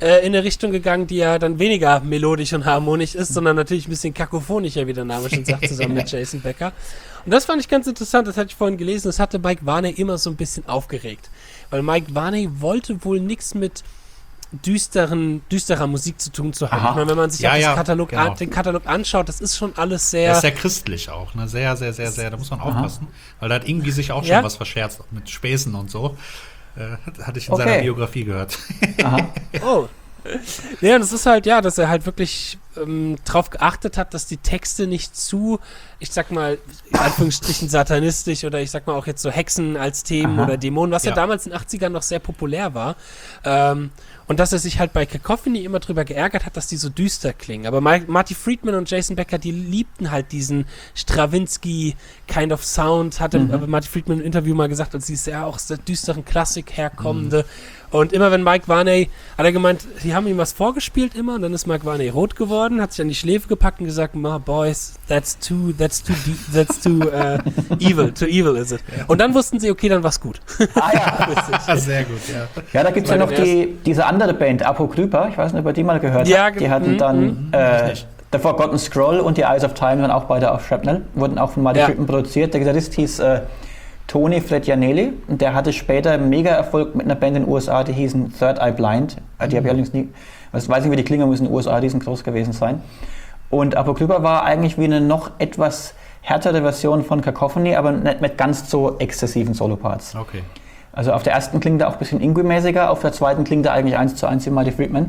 äh, in eine Richtung gegangen, die ja dann weniger melodisch und harmonisch ist, sondern natürlich ein bisschen kakophonischer, wie der Name schon sagt, zusammen mit Jason Becker. Und das fand ich ganz interessant, das hatte ich vorhin gelesen, das hatte Mike Varney immer so ein bisschen aufgeregt. Weil Mike Varney wollte wohl nichts mit düsteren, düsterer Musik zu tun zu haben. Aha. Ich meine, wenn man sich Ja, auch das ja, Katalog genau. an, den Katalog anschaut, das ist schon alles Der sehr... ist sehr christlich auch, ne? Sehr, sehr, sehr, sehr. Da muss man aufpassen, weil da hat irgendwie sich auch schon Ja? was verscherzt mit Späßen und so. Äh, hatte ich in Okay. seiner Biografie gehört. Aha. Oh. Ja, das ist halt, ja, dass er halt wirklich ähm, drauf geachtet hat, dass die Texte nicht zu, ich sag mal, in Anführungsstrichen satanistisch oder ich sag mal auch jetzt so Hexen als Themen Aha. oder Dämonen, was ja. Ja. damals in den achtzigern noch sehr populär war. Ähm, und dass er sich halt bei Cacophony immer drüber geärgert hat, dass die so düster klingen. Aber Ma- Marty Friedman und Jason Becker, die liebten halt diesen Stravinsky kind of Sound, hatte Mhm. aber Marty Friedman im Interview mal gesagt, als sie ist ja auch aus der düsteren Klassik herkommende. Und immer wenn Mike Varney, hat er gemeint, die haben ihm was vorgespielt immer und dann ist Mike Varney rot geworden, hat sich an die Schläfe gepackt und gesagt, ma boys, that's too, that's too deep, that's too uh, evil, too evil is it. Und dann wussten sie, okay, dann war's gut. Ah ja. Sehr gut, ja. Ja, da gibt es ja Bei noch den die, diese andere Band, Apokrypha, ich weiß nicht, ob ihr die mal gehört Ja, habt. ge- Die hatten mm, dann äh, nicht. The Forgotten Scroll und die Eyes of Time waren auch beide auf Shrapnel, wurden auch von Marty Ja. Friedman produziert. Der Gitarrist hieß äh, Tony Fredianelli und der hatte später mega Erfolg mit einer Band in den U S A, die hießen Third Eye Blind. Äh, Die habe ich allerdings nie, ich weiß nicht, wie die klingen müssen in den U S A, die sind groß gewesen sein. Und Apokrypha war eigentlich wie eine noch etwas härtere Version von Cacophony, aber nicht mit ganz so exzessiven Soloparts. Okay. Also auf der ersten klingt er auch ein bisschen Ingui-mäßiger, auf der zweiten klingt er eigentlich eins zu eins wie Marty Friedman.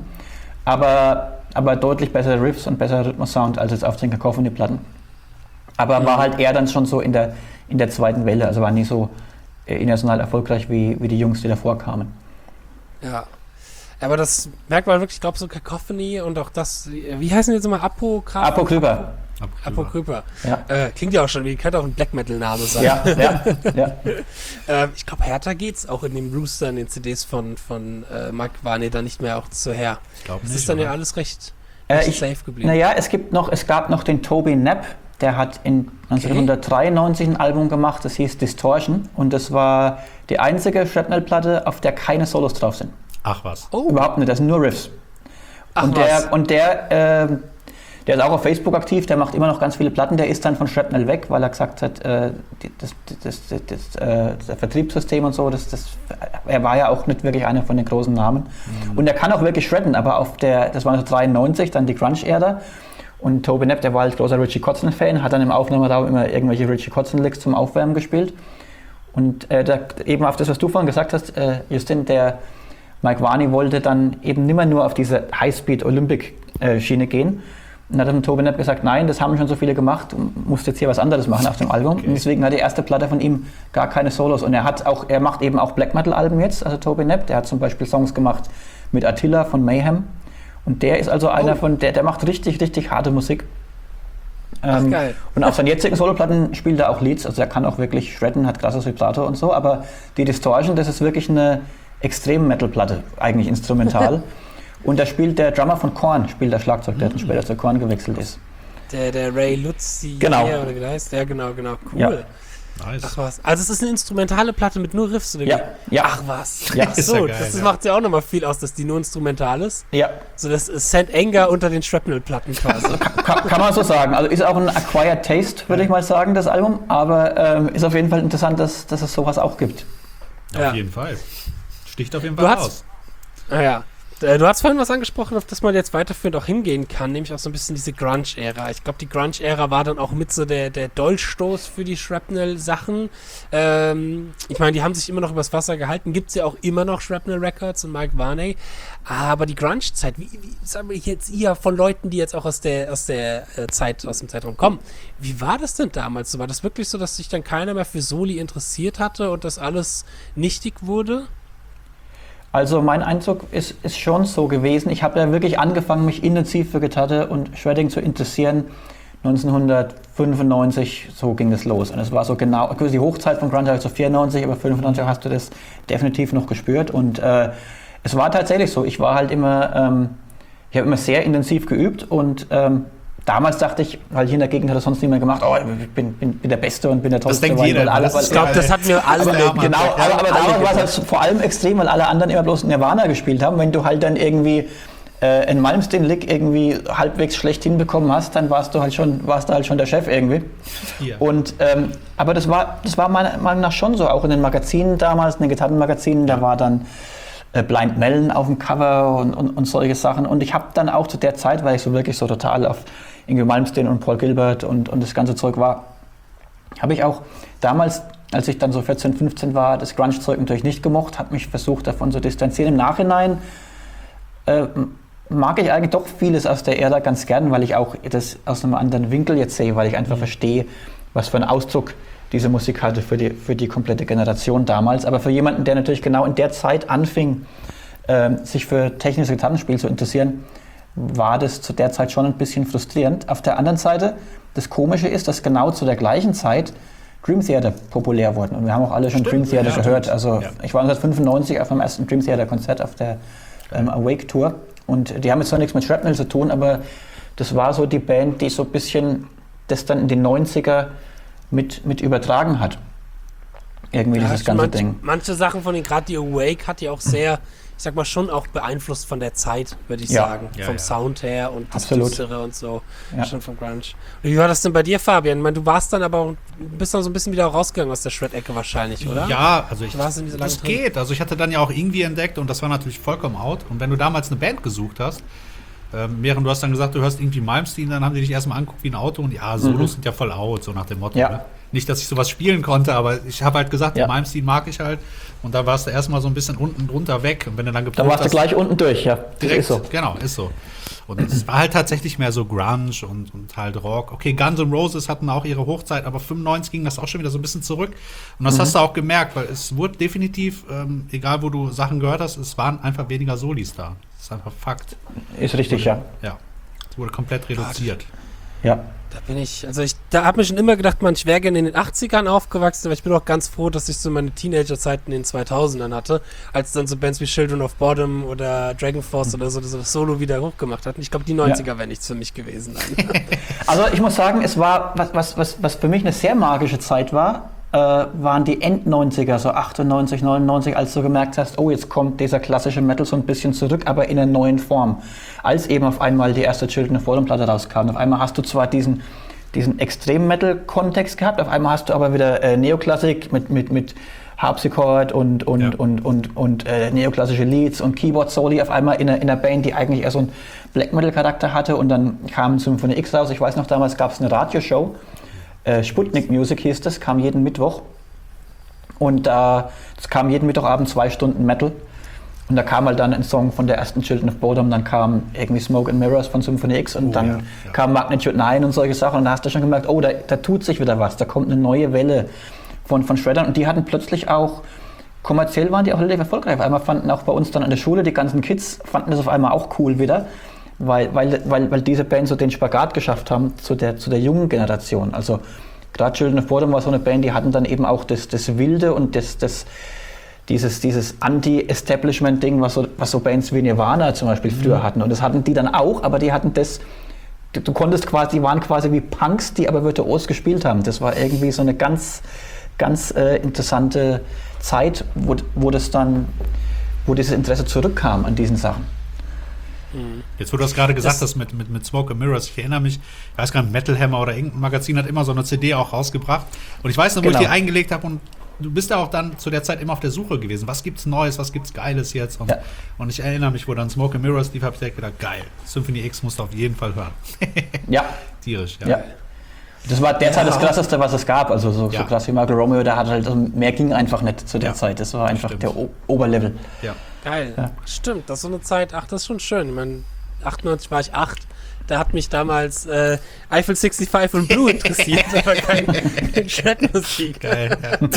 Aber, aber deutlich bessere Riffs und besserer Rhythmus-Sound als jetzt auf den Cacophony-Platten. Aber Mhm. war halt eher dann schon so in der, in der zweiten Welle, also war nie so äh, international erfolgreich wie, wie die Jungs, die davor kamen. Ja. Aber das merkt man wirklich, ich glaube, so Cacophony und auch das, wie heißen die jetzt immer? Apokrypha? Apokrypha. Apokrypha. Ja. Äh, klingt ja auch schon, wie könnte auch ein Black Metal-Name sein. Ja, ja, ja. Ähm, ich glaube, härter geht's auch in dem Rooster, in den C Ds von, von äh, Mike Varney da nicht mehr auch so her. Ich glaube Das nicht. ist dann ja oder? alles recht, Äh, recht ich, safe geblieben. naja, es gibt noch, es gab noch den Toby Knapp, der hat in neunzehnhundertdreiundneunzig ein Album gemacht, das hieß Distortion und das war die einzige Shrapnel-Platte, auf der keine Solos drauf sind. Ach was. Oh, Überhaupt nicht, das sind nur Riffs. ach und was. der, und der, ähm, der ist auch auf Facebook aktiv, der macht immer noch ganz viele Platten, der ist dann von Shrapnel weg, weil er gesagt hat, äh, die- das, das, das, das, äh, das Vertriebssystem und so, das, das, er war ja auch nicht wirklich einer von den großen Namen. Und er kann auch wirklich shredden, aber auf der, das war neunzehnhundertdreiundneunzig, dann die Grunge-Ära. Und Toby Knapp, der war halt großer Richie Kotzen-Fan, hat dann im Aufnahmeraum immer irgendwelche Richie Kotzen-Licks zum Aufwärmen gespielt. Und äh, da, eben auf das, was du vorhin gesagt hast, äh, Justin, der Mike Varney wollte dann eben nimmer nur auf diese High-Speed-Olympic-Schiene gehen. Und dann hat dann Toby Knapp gesagt, nein, das haben schon so viele gemacht, musst jetzt hier was anderes machen auf dem Album. Okay. Und deswegen hat die erste Platte von ihm gar keine Solos. Und er hat auch, er macht eben auch Black Metal-Alben jetzt, also Toby Knapp. Der hat zum Beispiel Songs gemacht mit Attila von Mayhem. Und der ist also einer Oh. von, der, der macht richtig, richtig harte Musik. Ach, Ähm, geil. Und auf seinen jetzigen Soloplatten spielt er auch Leads, also er kann auch wirklich shredden, hat krasses Vibrato und so, aber die Distortion, das ist wirklich eine extrem Metal-Platte, eigentlich instrumental. Und da spielt der Drummer von Korn, spielt der Schlagzeug, der dann später zu Korn gewechselt ist. Der, der Ray Lutzi, Genau. oder wie der heißt. Ja, genau, genau. Cool. Ja. Nice. Ach was. Also es ist eine instrumentale Platte mit nur Riffs, oder wie? Ja, ja. Ach was. Ja. Ach Ist so, ja geil, das, das ja. macht ja auch nochmal viel aus, dass die nur instrumental ist. Ja, So, das ist Saint Anger unter den Shrapnel-Platten quasi. kann, kann man so sagen. Also ist auch ein acquired taste, würde ich mal sagen, das Album, aber ähm, ist auf jeden Fall interessant, dass, dass es sowas auch gibt. Auf Ja. jeden Fall. Sticht auf jeden Du Fall hast- raus. Naja. Du hast vorhin was angesprochen, auf das man jetzt weiterführend auch hingehen kann, nämlich auch so ein bisschen diese Grunge-Ära. Ich glaube, die Grunge-Ära war dann auch mit so der, der Dolchstoß für die Shrapnel-Sachen. Ähm, ich meine, die haben sich immer noch übers Wasser gehalten. Gibt es ja auch immer noch Shrapnel Records und Mike Varney. Aber die Grunge-Zeit, wie, wie sagen wir jetzt ihr von Leuten, die jetzt auch aus der, aus der äh, Zeit, aus dem Zeitraum kommen, wie war das denn damals so? War das wirklich so, dass sich dann keiner mehr für Soli interessiert hatte und das alles nichtig wurde? Also mein Eindruck ist, ist schon so gewesen. Ich habe ja wirklich angefangen, mich intensiv für Gitarre und Shredding zu interessieren. neunzehnhundertfünfundneunzig, so ging das los. Und es war so genau, die Hochzeit von Grunge, also vierundneunzig, aber fünfundneunzig hast du das definitiv noch gespürt. Und äh, es war tatsächlich so. Ich war halt immer, ähm, ich habe immer sehr intensiv geübt und ähm, damals dachte ich, weil hier in der Gegend hat das sonst niemand gemacht, oh, ich bin, bin, bin der Beste und bin der Tollste. Das denkt jeder. Weil alle, ich glaube, das hatten wir alle. aber, alle genau, ja, aber, aber alle damals war es halt vor allem extrem, weil alle anderen immer bloß Nirvana gespielt haben. Wenn du halt dann irgendwie äh, in Malmsteen-Lick irgendwie halbwegs schlecht hinbekommen hast, dann warst du halt schon, warst du halt schon der Chef irgendwie. Ja. Und, ähm, aber das war, das war meiner Meinung nach schon so, auch in den Magazinen damals, in den Gitarrenmagazinen, da war dann äh, Blind Melon auf dem Cover und, und, und solche Sachen. Und ich habe dann auch zu der Zeit, weil ich so wirklich so total auf Yngwie Malmsteen und Paul Gilbert und, und das ganze Zeug war, habe ich auch damals, als ich dann so vierzehn, fünfzehn war, das Grunge-Zeug natürlich nicht gemocht, habe mich versucht davon zu distanzieren. Im Nachhinein äh, mag ich eigentlich doch vieles aus der Ära ganz gern, weil ich auch das aus einem anderen Winkel jetzt sehe, weil ich einfach mhm. verstehe, was für einen Ausdruck diese Musik hatte für die, für die komplette Generation damals. Aber für jemanden, der natürlich genau in der Zeit anfing, äh, sich für technisches Gitarrenspiel zu interessieren, war das zu der Zeit schon ein bisschen frustrierend. Auf der anderen Seite, das Komische ist, dass genau zu der gleichen Zeit Dream Theater populär wurden. Und wir haben auch alle schon stimmt, Dream Theater ja, gehört. Also ja. Ich war neunzehnhundertfünfundneunzig auf meinem ersten Dream Theater Konzert auf der ähm, Awake Tour. Und die haben jetzt zwar nichts mit Shrapnel zu tun, aber das war so die Band, die so ein bisschen das dann in den neunziger mit, mit übertragen hat. Irgendwie ja, dieses ganze manch, Ding. Manche Sachen von denen, gerade die Awake, hat ja auch sehr, ich sag mal, schon auch beeinflusst von der Zeit, würde ich ja. sagen. Ja, Vom ja. Sound her und das Absolut. Düstere und so. Ja. Schon vom Grunge. Und wie war das denn bei dir, Fabian? Ich meine, du warst dann aber, bist dann so ein bisschen wieder rausgegangen aus der Shred-Ecke wahrscheinlich, oder? Ja, also ich, warst in dieser das drin? geht. Also ich hatte dann ja auch irgendwie entdeckt und das war natürlich vollkommen out. Und wenn du damals eine Band gesucht hast, ähm, während du hast dann gesagt, du hörst irgendwie Malmsteen, dann haben die dich erstmal angeguckt wie ein Auto und ja, Solos mhm. sind ja voll out, so nach dem Motto. Ja. Ne? Nicht, dass ich sowas spielen konnte, aber ich habe halt gesagt, ja. den Malmsteen mag ich halt. Und da warst du erstmal so ein bisschen unten drunter weg. Und wenn du dann Da warst du gleich unten durch, ja. Direkt, ist so. Genau, ist so. Und es war halt tatsächlich mehr so Grunge und, und halt Rock. Okay, Guns N' Roses hatten auch ihre Hochzeit, aber fünfundneunzig ging das auch schon wieder so ein bisschen zurück. Und das mhm. hast du auch gemerkt, weil es wurde definitiv, ähm, egal wo du Sachen gehört hast, es waren einfach weniger Solis da. Das ist einfach Fakt. Ist richtig, wurde, ja. Ja, es wurde komplett reduziert. Ja. Da bin ich, also ich, da habe mir schon immer gedacht, man, ich wäre gerne in den achtzigern aufgewachsen, aber ich bin auch ganz froh, dass ich so meine Teenager-Zeiten in den zweitausendern hatte, als dann so Bands wie Children of Bodom oder Dragon Force mhm. oder so das Solo wieder hochgemacht hatten. Ich glaube, die neunziger ja. wären nichts für mich gewesen. Also ich muss sagen, es war, was, was, was, was für mich eine sehr magische Zeit war, äh, waren die End-neunziger, so achtundneunzig, neunundneunzig, als du gemerkt hast, oh, jetzt kommt dieser klassische Metal so ein bisschen zurück, aber in einer neuen Form. Als eben auf einmal die erste Children of Bodom-Platte rauskam. Auf einmal hast du zwar diesen, diesen Extrem-Metal-Kontext gehabt, auf einmal hast du aber wieder äh, Neoklassik mit, mit, mit Harpsichord und, und, ja. und, und, und äh, neoklassische Leads und Keyboard-Soli auf einmal in einer, in einer Band, die eigentlich eher so einen Black-Metal-Charakter hatte. Und dann kam Symphonie X raus. Ich weiß noch, damals gab es eine Radioshow. Äh, Sputnik Music hieß das, kam jeden Mittwoch. Und da äh, es kam jeden Mittwochabend zwei Stunden Metal. Und da kam halt dann ein Song von der ersten Children of Bodom, dann kam irgendwie Smoke and Mirrors von Symphonie X und oh, dann ja, ja. kam Magnitude neun und solche Sachen. Und da hast du schon gemerkt, oh, da, da tut sich wieder was, da kommt eine neue Welle von, von Shreddern. Und die hatten plötzlich auch, kommerziell waren die auch relativ erfolgreich. Auf einmal fanden auch bei uns dann an der Schule, die ganzen Kids fanden das auf einmal auch cool wieder, weil, weil, weil, weil diese Band so den Spagat geschafft haben zu der, zu der jungen Generation. Also gerade Children of Bodom war so eine Band, die hatten dann eben auch das, das Wilde und das, das Dieses, dieses Anti-Establishment-Ding, was so, was so Bands wie Nirvana zum Beispiel früher mhm. hatten. Und das hatten die dann auch, aber die hatten das, du, du konntest quasi, die waren quasi wie Punks, die aber virtuos gespielt haben. Das war irgendwie so eine ganz, ganz äh, interessante Zeit, wo, wo das dann, wo dieses Interesse zurückkam an diesen Sachen. Jetzt, wo du das gerade gesagt das hast mit, mit, mit Smoke and Mirrors, ich erinnere mich, ich weiß gar nicht, Metal Hammer oder irgendein Magazin hat immer so eine C D auch rausgebracht. Und ich weiß noch, wo genau. ich die eingelegt habe und du bist ja auch dann zu der Zeit immer auf der Suche gewesen. Was gibt's Neues, was gibt's Geiles jetzt? Und, ja. und ich erinnere mich, wo dann Smoke and Mirrors lief, habe ich direkt gedacht, geil, Symphony X musst du auf jeden Fall hören. Ja. Tierisch, ja. ja. Das war derzeit ja. das Krasseste, was es gab. Also so, ja. so krass wie Michael Romeo, der hat halt, also mehr ging einfach nicht zu der ja. Zeit. Das war einfach Stimmt. der o- Oberlevel. Ja. Geil. Ja. Stimmt, das ist so eine Zeit, ach, das ist schon schön. Ich meine, achtundneunzig war ich acht. Da hat mich damals äh, Eiffel fünfundsechzig und Blue interessiert, aber keine Shred-Musik. Geil,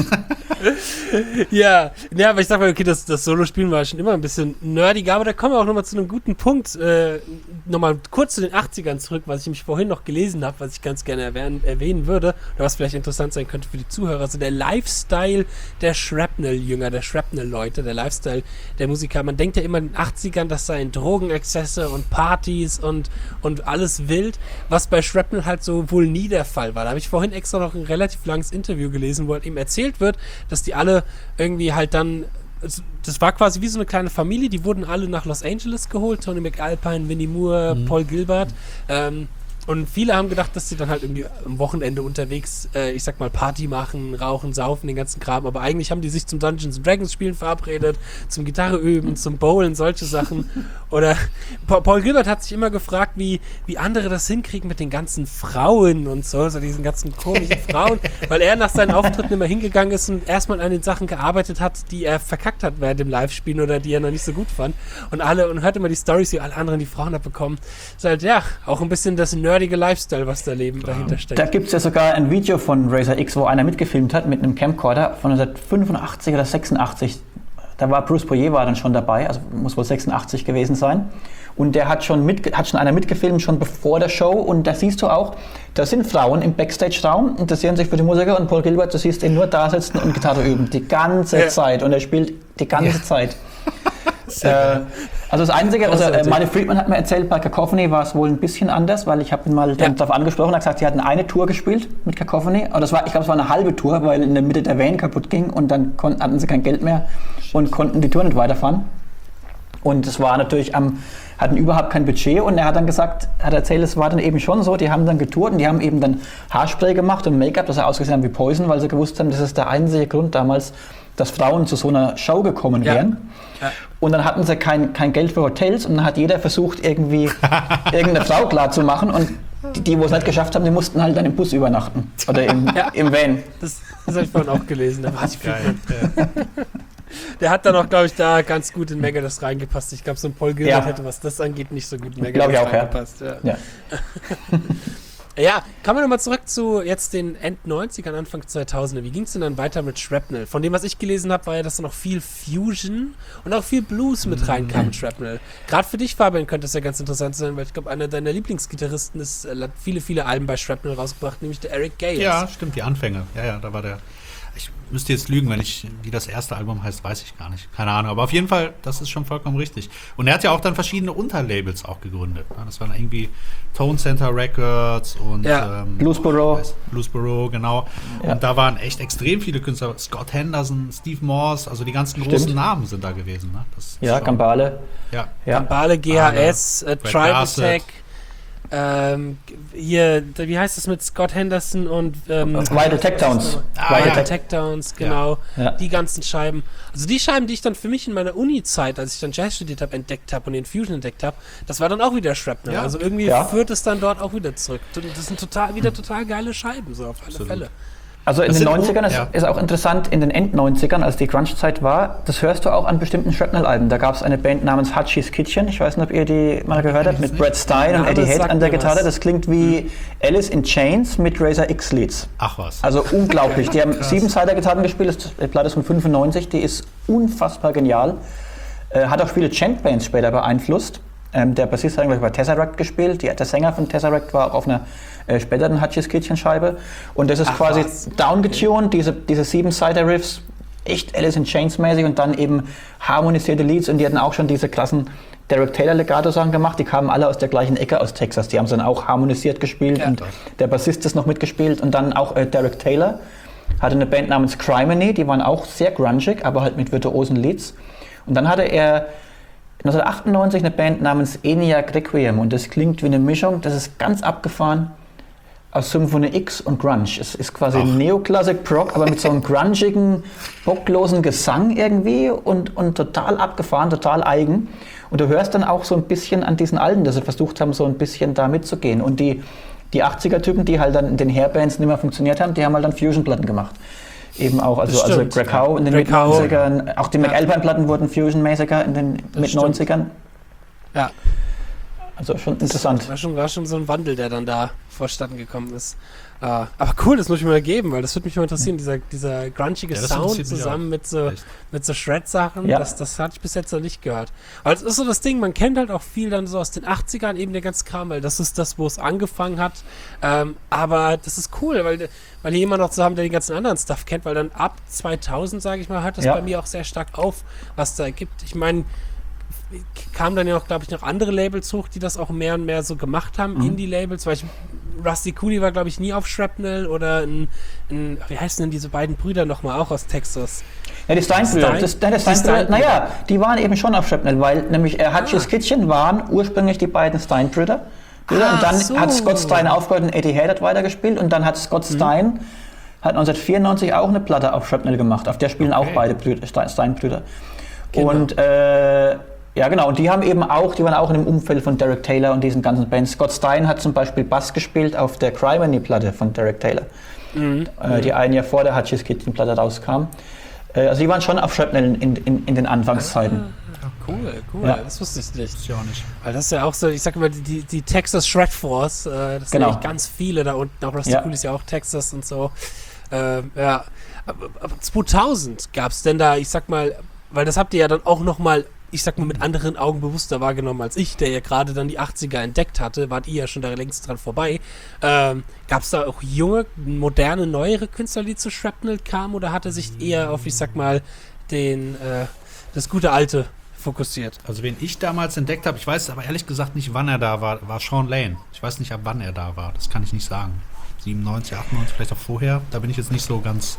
ja. ja. ja, aber ich sag mal, okay, das, das Solo-Spielen war schon immer ein bisschen nerdiger, aber da kommen wir auch nochmal zu einem guten Punkt. Äh, nochmal kurz zu den achtzigern zurück, was ich mich vorhin noch gelesen habe, was ich ganz gerne erwähnen, erwähnen würde, oder was vielleicht interessant sein könnte für die Zuhörer. Also der Lifestyle der Shrapnel-Jünger, der Shrapnel-Leute, der Lifestyle der Musiker. Man denkt ja immer in den achtzigern, das seien Drogenexzesse und Partys und, und absolut alles wild, was bei Shrapnel halt so wohl nie der Fall war. Da habe ich vorhin extra noch ein relativ langes Interview gelesen, wo halt eben erzählt wird, dass die alle irgendwie halt dann, das war quasi wie so eine kleine Familie, die wurden alle nach Los Angeles geholt, Tony McAlpine, Vinnie Moore, mhm. Paul Gilbert, ähm, und viele haben gedacht, dass sie dann halt irgendwie am Wochenende unterwegs, äh, ich sag mal, Party machen, rauchen, saufen, den ganzen Kram. Aber eigentlich haben die sich zum Dungeons and Dragons spielen verabredet, zum Gitarre üben, zum Bowlen, solche Sachen. Oder pa- Paul Gilbert hat sich immer gefragt, wie, wie andere das hinkriegen mit den ganzen Frauen und so, so diesen ganzen komischen Frauen, weil er nach seinen Auftritten immer hingegangen ist und erstmal an den Sachen gearbeitet hat, die er verkackt hat während dem Live-Spielen oder die er noch nicht so gut fand. Und alle, und hört immer die Storys, wie alle anderen die Frauen abbekommen. Ist halt, ja, auch ein bisschen das nerdige Lifestyle, was da Leben Klar. dahinter steckt. Da gibt es ja sogar ein Video von Razer X, wo einer mitgefilmt hat mit einem Camcorder von neunzehnhundertfünfundachtzig oder sechsundachtzig. Da war Bruce Poirier war dann schon dabei, also muss wohl sechsundachtzig gewesen sein. Und der hat schon, mit, hat schon einer mitgefilmt, schon bevor der Show. Und da siehst du auch, da sind Frauen im Backstage-Raum, interessieren sich für die Musiker. Und Paul Gilbert, du siehst ihn nur da sitzen und Gitarre üben. Die ganze ja. Zeit. Und er spielt die ganze ja. Zeit. Äh, also das Einzige, also äh, Marty Friedman hat mir erzählt, bei Cacophony war es wohl ein bisschen anders, weil ich habe ihn mal ja. darauf angesprochen, er hat gesagt, sie hatten eine Tour gespielt mit Cacophony, aber das war, ich glaube, es war eine halbe Tour, weil in der Mitte der Van kaputt ging und dann konnten, hatten sie kein Geld mehr und konnten die Tour nicht weiterfahren. Und es war natürlich am, hatten überhaupt kein Budget und er hat dann gesagt, hat erzählt, es war dann eben schon so, die haben dann getourt und die haben eben dann Haarspray gemacht und Make-up, das sah ausgesehen haben wie Poison, weil sie gewusst haben, das ist der einzige Grund damals, dass Frauen zu so einer Show gekommen wären. Ja. Ja. Und dann hatten sie kein, kein Geld für Hotels und dann hat jeder versucht, irgendwie irgendeine Frau klar zu machen und die, die wo es nicht geschafft haben, die mussten halt dann im Bus übernachten oder im, ja. im Van. Das, das habe ich vorhin auch gelesen. Da war ich geil. Ja. Der hat dann auch, glaube ich, da ganz gut in Megadeth reingepasst. Ich glaube, so ein Paul Gilbert ja. hätte, was das angeht, nicht so gut in Megadeth reingepasst. Ja. Ja. Ja, kommen wir nochmal zurück zu jetzt den End-neunzigern, Anfang zweitausender. Wie ging es denn dann weiter mit Shrapnel? Von dem, was ich gelesen habe, war ja, dass da noch viel Fusion und auch viel Blues mit reinkam mit Shrapnel. Gerade für dich, Fabian, könnte es ja ganz interessant sein, weil ich glaube, einer deiner Lieblingsgitarristen ist, äh, hat viele, viele Alben bei Shrapnel rausgebracht, nämlich der Eric Gales. Ja, stimmt, die Anfänge. Ja, ja, da war der... Ich müsste jetzt lügen, wenn ich, wie das erste Album heißt, weiß ich gar nicht. Keine Ahnung, aber auf jeden Fall, das ist schon vollkommen richtig. Und er hat ja auch dann verschiedene Unterlabels auch gegründet. Das waren irgendwie Tone Center Records und ja. ähm, Bluesboro. Bluesboro, genau. Ja. Und da waren echt extrem viele Künstler. Scott Henderson, Steve Morse, also die ganzen Stimmt. großen Namen sind da gewesen. Ne? Das ja, Gambale. Ja. ja. Gambale, G H S, äh, Tribe Attack. Ähm, hier, wie heißt es mit Scott Henderson und ähm, Vital Tech Downs. Ah, Vital ja. Tech Downs, genau. Ja. Ja. Die ganzen Scheiben. Also die Scheiben, die ich dann für mich in meiner Uni-Zeit, als ich dann Jazz studiert habe, entdeckt habe und den Fusion entdeckt habe, das war dann auch wieder Shrapnel. Ja. Also irgendwie ja. führt es dann dort auch wieder zurück. Das sind total, wieder total geile Scheiben, so auf alle Absolut. Fälle. Also in das den neunzigern ist, ja. ist auch interessant, in den End-neunzigern, als die Grunge-Zeit war, das hörst du auch an bestimmten Shrapnel-Alben. Da gab es eine Band namens Hutchie's Kitchen, ich weiß nicht, ob ihr die mal gehört habt, mit Brad Stein und Eddie Head an der Gitarre. Das klingt wie hm. Alice in Chains mit Razer X-Leads. Ach was. Also unglaublich. Die haben Siebenseiter-Gitarren gespielt, die Platte ist von fünfundneunzig, die ist unfassbar genial. Äh, hat auch viele Chant-Bands später beeinflusst. Ähm, der Bassist hat eigentlich bei Tesseract gespielt, die, der Sänger von Tesseract war auch auf einer äh, späteren Hutchie's Kitchen Scheibe und das ist Ach, quasi was? downgetuned, diese, diese Sieben-Seiter-Riffs, echt Alice in Chains mäßig und dann eben harmonisierte Leads und die hatten auch schon diese klassen Derek Taylor Legato-Sachen gemacht, die kamen alle aus der gleichen Ecke aus Texas, die haben sie dann auch harmonisiert gespielt ja, und doch. Der Bassist ist noch mitgespielt und dann auch äh, Derek Taylor hatte eine Band namens Criminy, die waren auch sehr grungig, aber halt mit virtuosen Leads und dann hatte er neunzehnhundertachtundneunzig eine Band namens ENIAC Requiem und das klingt wie eine Mischung, das ist ganz abgefahren aus Symphony X und Grunge. Es ist quasi Neoclassic Prog, aber mit so einem grungigen, bocklosen Gesang irgendwie und, und total abgefahren, total eigen. Und du hörst dann auch so ein bisschen an diesen Alben, dass sie versucht haben, so ein bisschen da mitzugehen. Und die, die achtziger-Typen, die halt dann in den Hairbands nicht mehr funktioniert haben, die haben halt dann Fusion-Platten gemacht. Eben auch, also, also Greg Howe in den Mit-neunzigern, auch die McAlpine-Platten wurden Fusion-mäßiger in den Mit-neunzigern. Ja. Also schon interessant. Das war schon, war schon so ein Wandel, der dann da vorstanden gekommen ist. Uh, aber cool, das muss ich mir mal geben, weil das würde mich mal interessieren, dieser, dieser grungige ja, Sound zusammen mit so, mit so Shred-Sachen, ja. das, das hatte ich bis jetzt noch nicht gehört. Weil es ist so das Ding, man kennt halt auch viel dann so aus den achtzigern eben der ganze Kram, weil das ist das, wo es angefangen hat. Ähm, aber das ist cool, weil, weil hier jemand noch zu haben, der den ganzen anderen Stuff kennt, weil dann ab zweitausend, sage ich mal, hört das ja. bei mir auch sehr stark auf, was da gibt. Ich meine, kamen dann ja auch, glaube ich, noch andere Labels hoch, die das auch mehr und mehr so gemacht haben, Mhm. Indie-Labels. Zum Beispiel Rusty Cooley war, glaube ich, nie auf Shrapnel oder ein, ein, wie heißen denn diese beiden Brüder nochmal, auch aus Texas? Ja, die Stein-Brüder, Stein- das, der die Stein-Brüder, Stein-Brüder. naja, die waren eben schon auf Shrapnel, weil nämlich äh, Hutch's Ah. Kitchen waren ursprünglich die beiden Stein-Brüder. Brüder, Ah, und dann so. hat Scott Stein aufgehört und Eddie Hay hat weitergespielt und dann hat Scott Stein hat neunzehnhundertvierundneunzig auch eine Platte auf Shrapnel gemacht. Auf der spielen Okay. auch beide Brüder, Stein- Stein-Brüder. Genau. Und äh, ja genau, und die haben eben auch, die waren auch in dem Umfeld von Derek Taylor und diesen ganzen Bands. Scott Stein hat zum Beispiel Bass gespielt auf der Criminy-Platte von Derek Taylor, Mhm. äh, die ein Jahr vor der Hutch's Kitchen-Platte rauskam. Äh, also die waren schon auf Shrapnel in, in, in den Anfangszeiten. Cool, cool, Ja. das wusste ich nicht. Ist ja auch nicht. Weil das ist ja auch so, ich sag immer, die, die Texas Shred Force, äh, das Genau. sind echt ganz viele da unten, auch Rusty Ja. Cooley ist ja auch Texas und so. Ähm, ja, aber, aber zweitausend gab es denn da, ich sag mal, weil das habt ihr ja dann auch nochmal, ich sag mal, mit anderen Augen bewusster wahrgenommen als ich, der ja gerade dann die achtziger entdeckt hatte, wart ihr ja schon da längst dran vorbei. Ähm, gab es da auch junge, moderne, neuere Künstler, die zu Shrapnel kamen oder hat er sich eher auf, ich sag mal, den, äh, das gute Alte fokussiert? Also wen ich damals entdeckt habe, ich weiß aber ehrlich gesagt nicht, wann er da war, war Sean Lane. Ich weiß nicht, ab wann er da war. Das kann ich nicht sagen. siebenundneunzig, achtundneunzig, vielleicht auch vorher. Da bin ich jetzt nicht so ganz...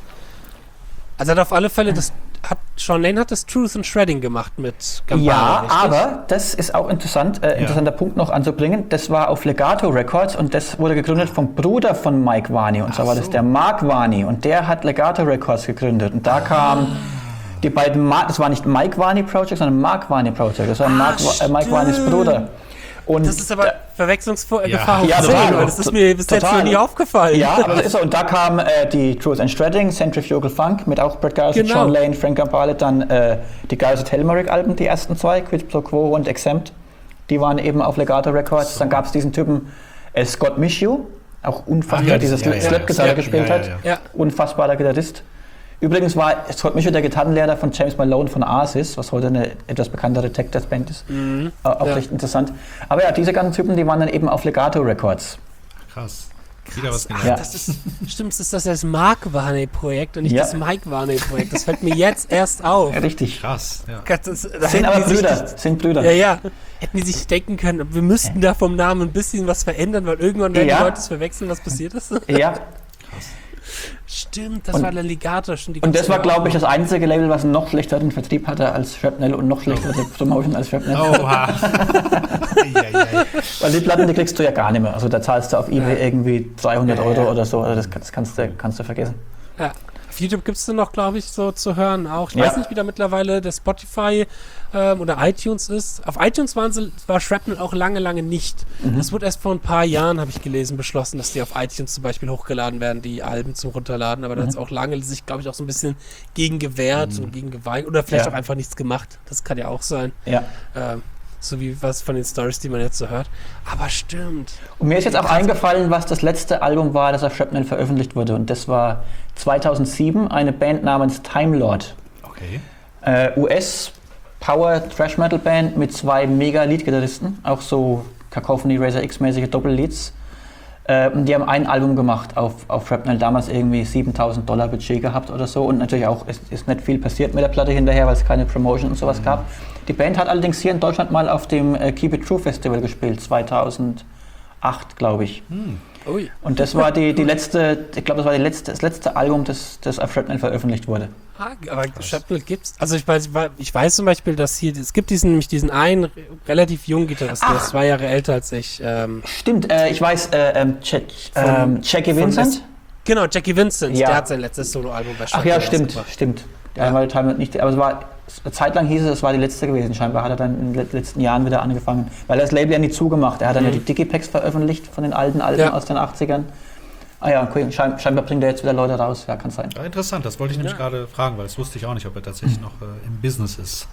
Also hat auf alle Fälle, das hat, Sean Lane hat das Truth and Shredding gemacht mit Gambara, Ja, richtig? aber das ist auch interessant, äh, interessanter Punkt noch anzubringen. Das war auf Legato Records und das wurde gegründet vom Bruder von Mike Varney. Und zwar war das so. der Mark Varney und der hat Legato Records gegründet. Und da kamen die beiden, Ma das war nicht Mike Varney Project, sondern Mark Varney Project. Das war Mark, Wa- äh, Mike Varneys stimmt. Bruder. Und Das ist aber Verwechslungsgefahr Ja. hoch Ja, zehn, total. weil das ist mir bis jetzt Total. noch nie aufgefallen. ja, aber das ist so. Und da kam äh, die Truth and Shredding, Centrifugal Funk mit auch Brett Garrett, Genau. Sean Lane, Frank Gambale, dann äh, die Guys at Helmerick Alben, die ersten zwei, Quid Pro Quo und Exempt. Die waren eben auf Legato Records. Dann gab es diesen Typen äh, Scott Mishu, auch unfassbar, Ach ja, dieses ja, ja, Slap-Gitarre ja, gespielt ja, ja, hat. ja. Ja. Unfassbarer Gitarrist. Übrigens war Scott Mishu der Gitarrenlehrer von James Malone von Oasis, was heute eine etwas bekanntere Tech-Death-Band ist. Mhm. Äh, auch Ja. recht interessant. Aber ja, diese ganzen Typen, die waren dann eben auf Legato Records. Krass. Wieder was Ach, gelernt. Ja. das ist, stimmt, das ist das, das Mark Varney-Projekt und nicht Ja. das Mike Varney-Projekt. Das fällt mir jetzt erst auf. Richtig. Krass, ja. Gott, das, da Sind hätten aber die sich Brüder, nicht- sind Brüder. Ja, ja. Hätten die sich denken können, wir müssten da vom Namen ein bisschen was verändern, weil irgendwann werden Ja. die Leute es verwechseln, was passiert ist. Ja, Stimmt, das Und- war der Legator. Schon die und das ganze war, Zeit glaube ich, auch das einzige Label, was einen noch schlechteren Vertrieb hatte als Shrapnel und noch schlechtere Promotion als Shrapnel. Oha. Eieiei. Weil die Platten, die kriegst du ja gar nicht mehr. Also da zahlst du auf Ebay irgendwie dreihundert Ja, Euro ja. oder so. Also das, das kannst, du, kannst du vergessen. noch. Ja. Auf YouTube gibt es den noch, glaube ich, so zu hören auch. Ich Ja. weiß nicht, wie da mittlerweile der Spotify ähm, oder iTunes ist. Auf iTunes waren sie, war Shrapnel auch lange, lange nicht. Mhm. Das wurde erst vor ein paar Jahren, habe ich gelesen, beschlossen, dass die auf iTunes zum Beispiel hochgeladen werden, die Alben zum Runterladen. Aber da hat es auch lange sich, glaube ich, auch so ein bisschen gegen gewehrt und gegen geweigert. Oder vielleicht Ja. auch einfach nichts gemacht. Das kann ja auch sein. Ja. Ähm, so wie was von den Stories, die man jetzt so hört. Aber stimmt. Und mir ist jetzt auch eingefallen, was das letzte Album war, das auf Shrapnel veröffentlicht wurde. Und das war zweitausendsieben eine Band namens Time Lord. Okay. Äh, U S Power Thrash Metal Band mit zwei mega Lead-Gitarristen, auch so Cacophony Razor X-mäßige Doppelleads. Äh, und die haben ein Album gemacht auf, auf Shrapnel, damals irgendwie siebentausend Dollar Budget gehabt oder so. Und natürlich auch, es ist nicht viel passiert mit der Platte hinterher, weil es keine Promotion und sowas gab. Die Band hat allerdings hier in Deutschland mal auf dem äh, Keep It True Festival gespielt, zweitausendacht, glaube ich. Ui. Und das war die, die letzte, ich glaube, das war die letzte, das letzte Album, das, das auf Shrapnel veröffentlicht wurde. Ah, aber Shrapnel gibt's. Also ich weiß, ich weiß zum Beispiel, dass hier, es gibt diesen, nämlich diesen einen relativ jungen Gitarristen, der ist zwei Jahre älter als ich. Ähm, Stimmt, äh, ich weiß, äh, ähm, Jack, ähm, Jackie von Vincent. Les- genau, Jackie Vincent, Ja. der hat sein letztes Soloalbum bei Ach Shrapnel ja, stimmt, rausgebracht. stimmt. Der Ja. war Time nicht, aber es war, eine Zeit lang hieß es, es war die letzte gewesen. Scheinbar hat er dann in den letzten Jahren wieder angefangen. Weil er das Label ja nie zugemacht. Er hat dann Mhm. ja die Digipacks veröffentlicht von den alten Alben Ja. aus den achtzigern. Ah ja, okay, schein, scheinbar bringt er jetzt wieder Leute raus. Ja, kann sein. Ja, interessant, das wollte ich nämlich Ja. gerade fragen, weil das wusste ich auch nicht, ob er tatsächlich noch äh, im Business ist.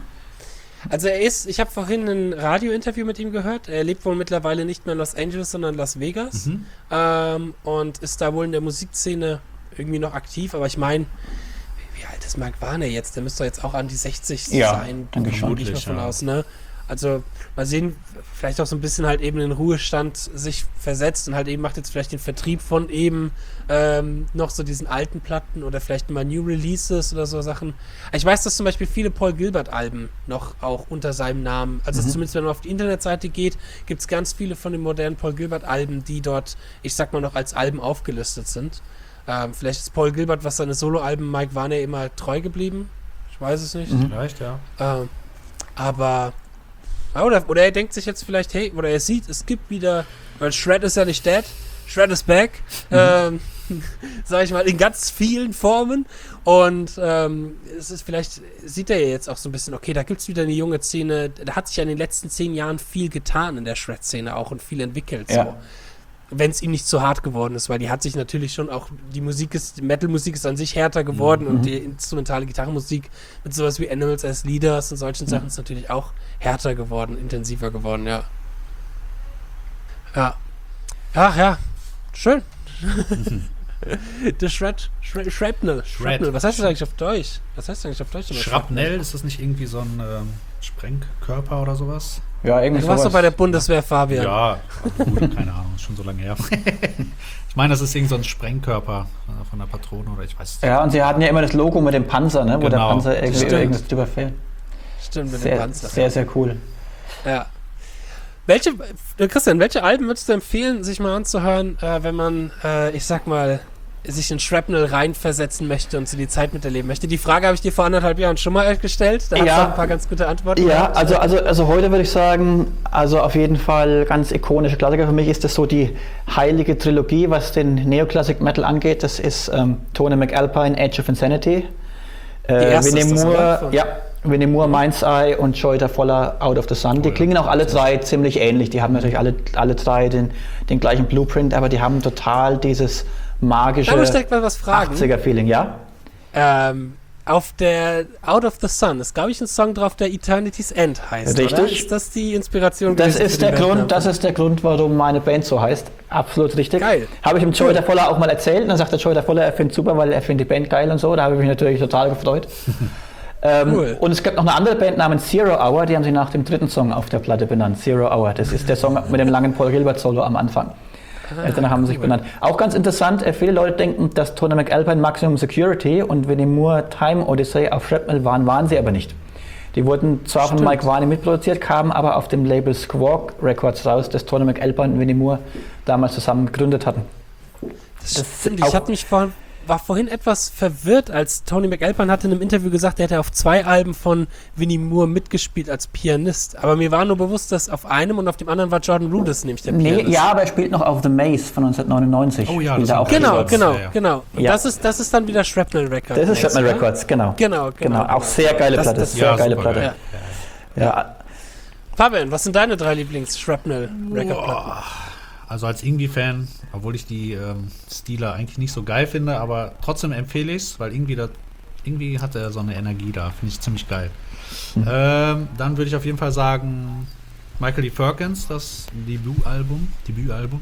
Also er ist, ich habe vorhin ein Radiointerview mit ihm gehört. Er lebt wohl mittlerweile nicht mehr in Los Angeles, sondern in Las Vegas. Mhm. Ähm, und ist da wohl in der Musikszene irgendwie noch aktiv. Aber ich meine, wie, wie alt ist Mark Warner jetzt? Der müsste doch jetzt auch an die sechzig Ja, sein. denke ich schon. Gehe ich mal Vermutlich, von ja. aus, ne? Also mal sehen, vielleicht auch so ein bisschen halt eben in den Ruhestand sich versetzt und halt eben macht jetzt vielleicht den Vertrieb von eben ähm, noch so diesen alten Platten oder vielleicht mal New Releases oder so Sachen. Ich weiß, dass zum Beispiel viele Paul Gilbert-Alben noch auch unter seinem Namen, also mhm. zumindest wenn man auf die Internetseite geht, gibt es ganz viele von den modernen Paul Gilbert-Alben, die dort, ich sag mal, noch als Alben aufgelistet sind. Ähm, vielleicht ist Paul Gilbert, was seine Soloalben Mike Varney immer treu geblieben. Ich weiß es nicht. Mhm. Vielleicht, ja. Ähm, aber Oder, oder er denkt sich jetzt vielleicht, hey, oder er sieht, es gibt wieder, weil Shred ist ja nicht dead, Shred is back, mhm. ähm, sag ich mal, in ganz vielen Formen. Und ähm, es ist vielleicht, sieht er ja jetzt auch so ein bisschen, okay, da gibt es wieder eine junge Szene, da hat sich ja in den letzten zehn Jahren viel getan in der Shred-Szene auch und viel entwickelt. Ja. So. Wenn es ihm nicht zu hart geworden ist, weil die hat sich natürlich schon auch, die Musik ist, die Metal-Musik ist an sich härter geworden mhm. und die instrumentale Gitarrenmusik mit sowas wie Animals as Leaders und solchen mhm. Sachen ist natürlich auch härter geworden, intensiver geworden, ja. Ja. Ach ja, schön. Der Shred, Shred, Shrapnel. Shrapnel. Was heißt das eigentlich auf Deutsch? Was heißt das eigentlich auf Deutsch? Shrapnel, ist das nicht irgendwie so ein ähm, Sprengkörper oder sowas? Ja, irgendwie Du warst doch bei der Bundeswehr, Fabian. Ja, gut, keine Ahnung, ist schon so lange her. Ich meine, das ist irgend so ein Sprengkörper von der Patrone oder ich weiß es nicht. Ja, und sie hatten ja immer das Logo mit dem Panzer, ne? Wo genau. der Panzer irgendwie Stimmt. irgendwas drüber fehlt. Stimmt, mit sehr, dem Panzer. Sehr, sehr cool. Ja. Welche, Christian, welche Alben würdest du empfehlen, sich mal anzuhören, äh, wenn man, äh, ich sag mal, sich in Shrapnel reinversetzen möchte und so die Zeit miterleben möchte? Die Frage habe ich dir vor anderthalb Jahren schon mal gestellt. Da ja. hast du ein paar ganz gute Antworten. Ja, gehabt. also, also, also heute würde ich sagen, also auf jeden Fall ganz ikonische Klassiker. Für mich ist das so die heilige Trilogie, was den Neoclassic Metal angeht. Das ist ähm, Tony McAlpine, Age of Insanity. Äh, die erste Vinnie ist das, Moore, ja, Vinnie Moore, Mind's Eye und Joy Voller, Out of the Sun. Die klingen auch alle drei ziemlich ähnlich. Die haben natürlich alle, alle drei den, den gleichen Blueprint, aber die haben total dieses magische Da muss ich direkt mal was fragen. achtziger-Feeling, ja? Ähm, auf der Out of the Sun ist, glaube ich, ein Song drauf, der Eternity's End heißt, Richtig. oder? Ist das die Inspiration Das gewesen ist, für der den Grund, Bandnamen? das ist der Grund, warum meine Band so heißt. Absolut richtig. Geil. Habe ich dem Joey Voller auch mal erzählt. Und dann sagt der Joey Voller, er findet super, weil er findet die Band geil und so. Da habe ich mich natürlich total gefreut. ähm, Cool. Und es gibt noch eine andere Band namens Zero Hour. Die haben sie nach dem dritten Song auf der Platte benannt. Zero Hour. Das ist der Song mit dem langen Paul Gilbert Solo am Anfang. Ah, Danach haben sie sich cool. benannt. Auch ganz interessant, äh, viele Leute denken, dass Tony McAlpine Maximum Security und Vinnie Moore Time Odyssey auf Shrapnel waren, waren sie aber nicht. Die wurden zwar Stimmt. von Mike Varney mitproduziert, kamen aber auf dem Label Squawk Records raus, das Tony McAlpine und Vinnie Moore damals zusammen gegründet hatten. Das Das stimmt. auch- Ich hatte mich vor, war vorhin etwas verwirrt, als Tony McAlpine hatte in einem Interview gesagt, er hätte auf zwei Alben von Vinnie Moore mitgespielt als Pianist. Aber mir war nur bewusst, dass auf einem und auf dem anderen war Jordan Rudess nämlich der Nee, Pianist. ja, aber er spielt noch auf The Maze von neunzehnhundertneunundneunzig. Oh ja, Spielt das er ist auch. ein Genau, Records, genau, ja, ja. genau. Und Ja. das, ist, das ist dann wieder Shrapnel Records. Das ist Shrapnel oder? Records, genau. Genau, genau. Genau, auch sehr geile Das- Platte, das- sehr Ja, geile super Platte. geil. Ja. Fabian, was sind deine drei Lieblings-Shrapnel-Record-Platten? Also als Ingwie-Fan, obwohl ich die ähm, Stile eigentlich nicht so geil finde, aber trotzdem empfehle ich es, weil irgendwie, das, irgendwie hat er so eine Energie da, finde ich ziemlich geil. Mhm. Ähm, dann würde ich auf jeden Fall sagen, Michael D. Perkins, das Debütalbum, Debütalbum.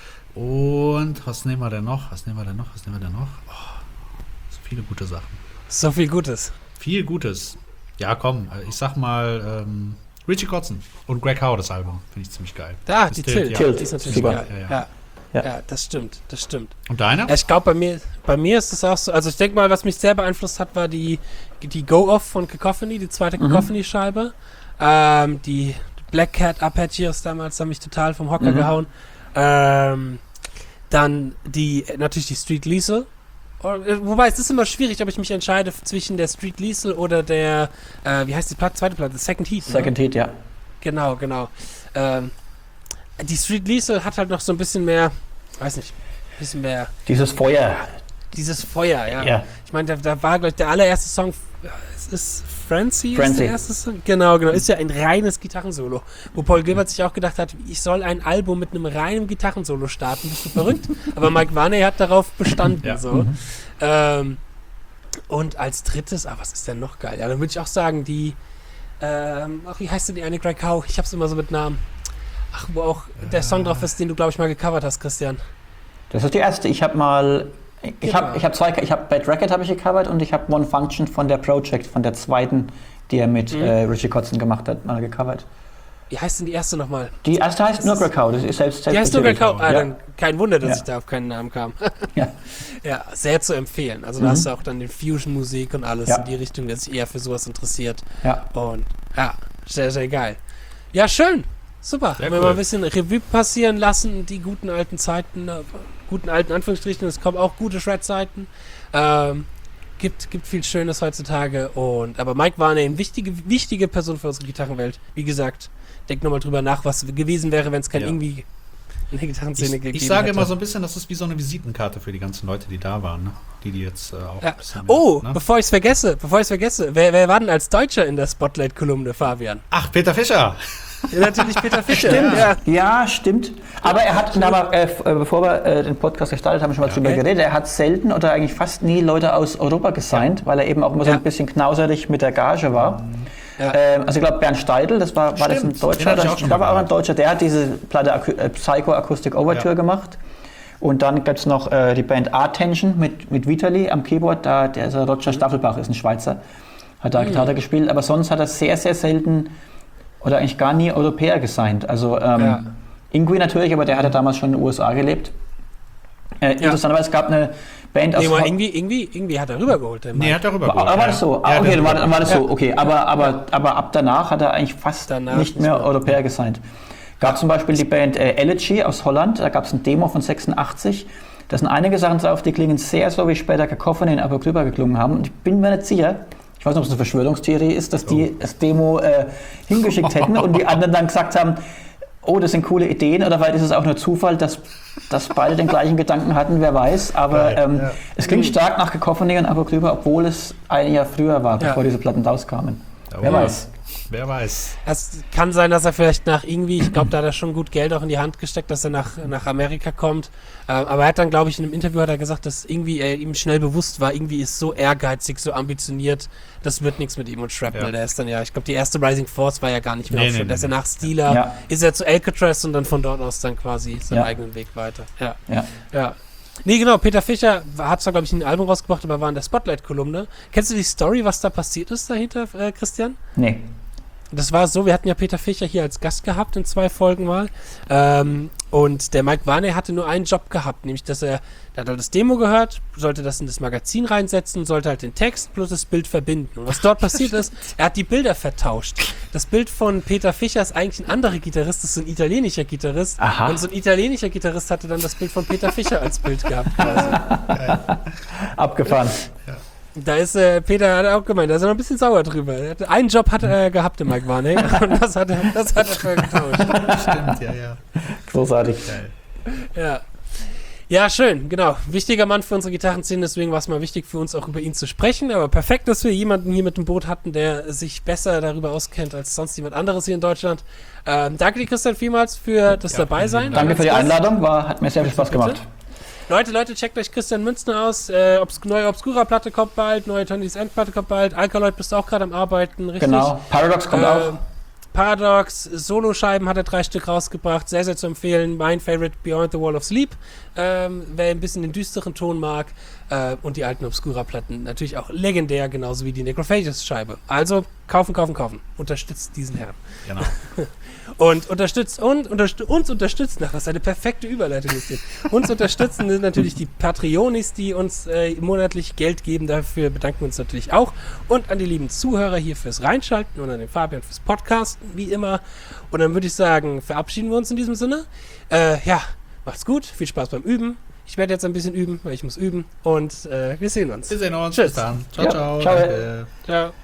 Und was nehmen wir denn noch? Was nehmen wir denn noch? Was nehmen wir denn noch? Oh, so viele gute Sachen. So viel Gutes. Viel Gutes. Ja, komm, ich sag mal ähm, Richie Kotzen und Greg Howe, das Album, finde ich ziemlich geil. Da, Das die Tilt, Tilt. ja. Tilt. Die ist natürlich Super. geil. Ja, ja. Ja, Ja. ja. das stimmt, das stimmt. Und deine? Ja, ich glaube, bei mir, bei mir ist es auch so, also ich denke mal, was mich sehr beeinflusst hat, war die, die Go-Off von Cacophony, die zweite Mhm. Cacophony-Scheibe. Ähm, die Black Cat Arpeggios damals haben mich total vom Hocker Mhm. gehauen. Ähm, dann die, natürlich die Street Liesel. Wobei, es ist immer schwierig, ob ich mich entscheide zwischen der Street Liesel oder der, äh, wie heißt die Platte, zweite Platte, Second Heat. Second ne? Heat, ja. Genau, genau. Ähm, die Street Liesel hat halt noch so ein bisschen mehr, weiß nicht, ein bisschen mehr Dieses Feuer. dieses Feuer, ja. Ja. Ich meine, da, da war, glaube ich, der allererste Song, ja, es ist Frenzy, ist Frenzy. der erste Song. Genau, genau, ist ja ein reines Gitarrensolo. Wo Paul Gilbert sich auch gedacht hat, ich soll ein Album mit einem reinen Gitarrensolo starten, bist du verrückt? Aber Mike Varney hat darauf bestanden, Ja. so. Mhm. Ähm, und als drittes, ah, was ist denn noch geil? Ja, dann würde ich auch sagen, die, ähm, ach, wie heißt denn die eine Greg Howe? Ich hab's immer so mit Namen. Ach, wo auch der Song drauf ist, den du, glaube ich, mal gecovert hast, Christian. Das ist die erste. Ich habe mal, ich Genau. habe ich hab zwei, ich habe Bad Racket habe ich gecovert und ich habe One Function von der Project, von der zweiten, die er mit Mhm. äh, Richie Kotzen gemacht hat, mal gecovert. Wie heißt denn die erste nochmal? Die erste heißt nur Krakow, das ist selbst Die heißt nur Krakow. Ah, ja. dann kein Wunder, dass Ja. ich da auf keinen Namen kam. Ja. Ja, sehr zu empfehlen. Also Mhm. da hast du auch dann den Fusion-Musik und alles Ja. in die Richtung, der sich eher für sowas interessiert. Ja. Und ja, sehr, sehr geil. Ja, schön. Super. Sehr Wenn wir cool. mal ein bisschen Revue passieren lassen, die guten alten Zeiten, äh, guten alten Anführungsstrichen, es kommen auch gute Shred-Zeiten. Ähm, gibt, gibt viel Schönes heutzutage. Und, aber Mike war eine wichtige, wichtige Person für unsere Gitarrenwelt. Wie gesagt, denk nochmal drüber nach, was gewesen wäre, wenn es kein Ja. irgendwie in der Gitarrenszene Ich, gegeben ich sage hätte. immer so ein bisschen, das ist wie so eine Visitenkarte für die ganzen Leute, die da waren, ne? Die, die jetzt äh, auch Ja. ein bisschen, Oh, ne? bevor ich es vergesse, bevor ich es vergesse, wer, wer war denn als Deutscher in der Spotlight-Kolumne, Fabian? Ach, Peter Fischer! Ja, natürlich Peter Fischer. Stimmt, Ja. ja, stimmt. Aber er hat, da wir, äh, f- äh, bevor wir äh, den Podcast gestartet haben, schon mal drüber Okay. geredet, er hat selten oder eigentlich fast nie Leute aus Europa gesigned, weil er eben auch immer so Ja. ein bisschen knauserig mit der Gage war. Ja. Ähm, also ich glaube Bernd Steidl, das war, war das ein Stimmt, den Deutscher, hab ich oder? auch ich schon glaube mal auch ein gehört. Deutscher, der hat diese Platte Aku äh, Psycho Acoustic Overture Ja. gemacht. Und dann gibt es noch äh, die Band Attention mit, mit Vitali am Keyboard, da, der ist, äh, Roger Staffelbach ist ein Schweizer, hat da Gitarre gespielt, aber sonst hat er sehr, sehr selten oder eigentlich gar nie Europäer gesigned. Also ähm, Ja. Ingui natürlich, aber der hatte damals schon in den U S A gelebt. Äh, Interessanterweise, es gab eine Band aus Nee, mal Ho- irgendwie, irgendwie, irgendwie hat er rübergeholt. Der Nee, Mike. hat er rüber war, war das so? Ah, okay, dann war, dann war das Ja. so, okay. Aber, aber, aber ab danach hat er eigentlich fast Danach nicht nicht mehr mehr. Europäer gesigned. Gab zum Beispiel die Band äh, Elegy aus Holland, da gab es ein Demo von sechsundachtzig. Da sind einige Sachen drauf, die klingen sehr so, wie später Cacophony in Apocrypha geklungen haben. Und ich bin mir nicht sicher, ich weiß nicht, ob es eine Verschwörungstheorie ist, dass die das Demo äh, hingeschickt hätten und die anderen dann gesagt haben, oh, das sind coole Ideen, oder vielleicht ist es auch nur Zufall, dass, dass beide den gleichen Gedanken hatten, wer weiß. Aber Geil, ähm, ja. es klingt stark nach Cacophony und Apocrypha, obwohl es ein Jahr früher war, Ja. bevor diese Platten rauskamen. Oh. Wer weiß. Wer weiß. Es kann sein, dass er vielleicht nach irgendwie, ich glaube, da hat er schon gut Geld auch in die Hand gesteckt, dass er nach, nach Amerika kommt. Äh, aber er hat dann, glaube ich, in einem Interview hat er gesagt, dass irgendwie er ihm schnell bewusst war, irgendwie ist so ehrgeizig, so ambitioniert, das wird nichts mit ihm und Shrapnel. Ja. Der ist dann ja, ich glaube, die erste Rising Force war ja gar nicht mehr Nee, auf nee, Shrapnel. Der ist ja nee. nach Steeler, Ja. ist er zu Alcatraz und dann von dort aus dann quasi seinen Ja. eigenen Weg weiter. Ja. Ja. Ja. Nee, genau, Peter Fischer hat zwar, glaube ich, ein Album rausgebracht, aber war in der Spotlight-Kolumne. Kennst du die Story, was da passiert ist dahinter, äh, Christian? Nee. Das war so, wir hatten ja Peter Fischer hier als Gast gehabt in zwei Folgen mal. Ähm, und der Mike Varney hatte nur einen Job gehabt, nämlich dass er, der hat halt das Demo gehört, sollte das in das Magazin reinsetzen, sollte halt den Text plus das Bild verbinden. Und was dort passiert ist, er hat die Bilder vertauscht. Das Bild von Peter Fischer ist eigentlich ein anderer Gitarrist, das ist so ein italienischer Gitarrist. Aha. Und so ein italienischer Gitarrist hatte dann das Bild von Peter Fischer als Bild gehabt quasi. Abgefahren. Da ist äh, Peter hat auch gemeint, da ist er noch ein bisschen sauer drüber. Er hatte, einen Job hat er gehabt, der Mike Varney, und das hat er, das hat er für getauscht. Stimmt, ja, ja. Großartig. Geil. Ja. Ja, schön, genau. Wichtiger Mann für unsere Gitarrenszene, deswegen war es mal wichtig für uns auch über ihn zu sprechen. Aber perfekt, dass wir jemanden hier mit dem Boot hatten, der sich besser darüber auskennt als sonst jemand anderes hier in Deutschland. Ähm, danke dir, Christian, vielmals für das Ja, Dabeisein. vielen Danke für die Einladung, war, hat mir sehr viel Spaß Bitte? gemacht. Leute, Leute, checkt euch Christian Münzner aus. Äh, obs neue Obscura-Platte kommt bald, neue Tony's End-Platte kommt bald. Alkaloid bist du auch gerade am Arbeiten, richtig? Genau. Paradox kommt Äh, auch. Paradox, Soloscheiben hat er drei Stück rausgebracht, sehr, sehr zu empfehlen. Mein Favorite, Beyond the Wall of Sleep, ähm, wer ein bisschen den düsteren Ton mag, äh, und die alten Obscura-Platten natürlich auch legendär, genauso wie die Necrophagus-Scheibe. Also kaufen, kaufen, kaufen. Unterstützt diesen Herrn. Genau. Und unterstützt und unterst uns unterstützen, ach, was eine perfekte Überleitung ist hier. Uns unterstützen sind natürlich die Patreonis, die uns äh, monatlich Geld geben. Dafür bedanken wir uns natürlich auch. Und an die lieben Zuhörer hier fürs Reinschalten und an den Fabian fürs Podcasten, wie immer. Und dann würde ich sagen, verabschieden wir uns in diesem Sinne. Äh, ja, macht's gut, viel Spaß beim Üben. Ich werde jetzt ein bisschen üben, weil ich muss üben. Und äh, wir sehen uns. Wir sehen uns. Tschüss. Bis dann. Ciao, Ja, ciao. ciao. Danke. Ciao.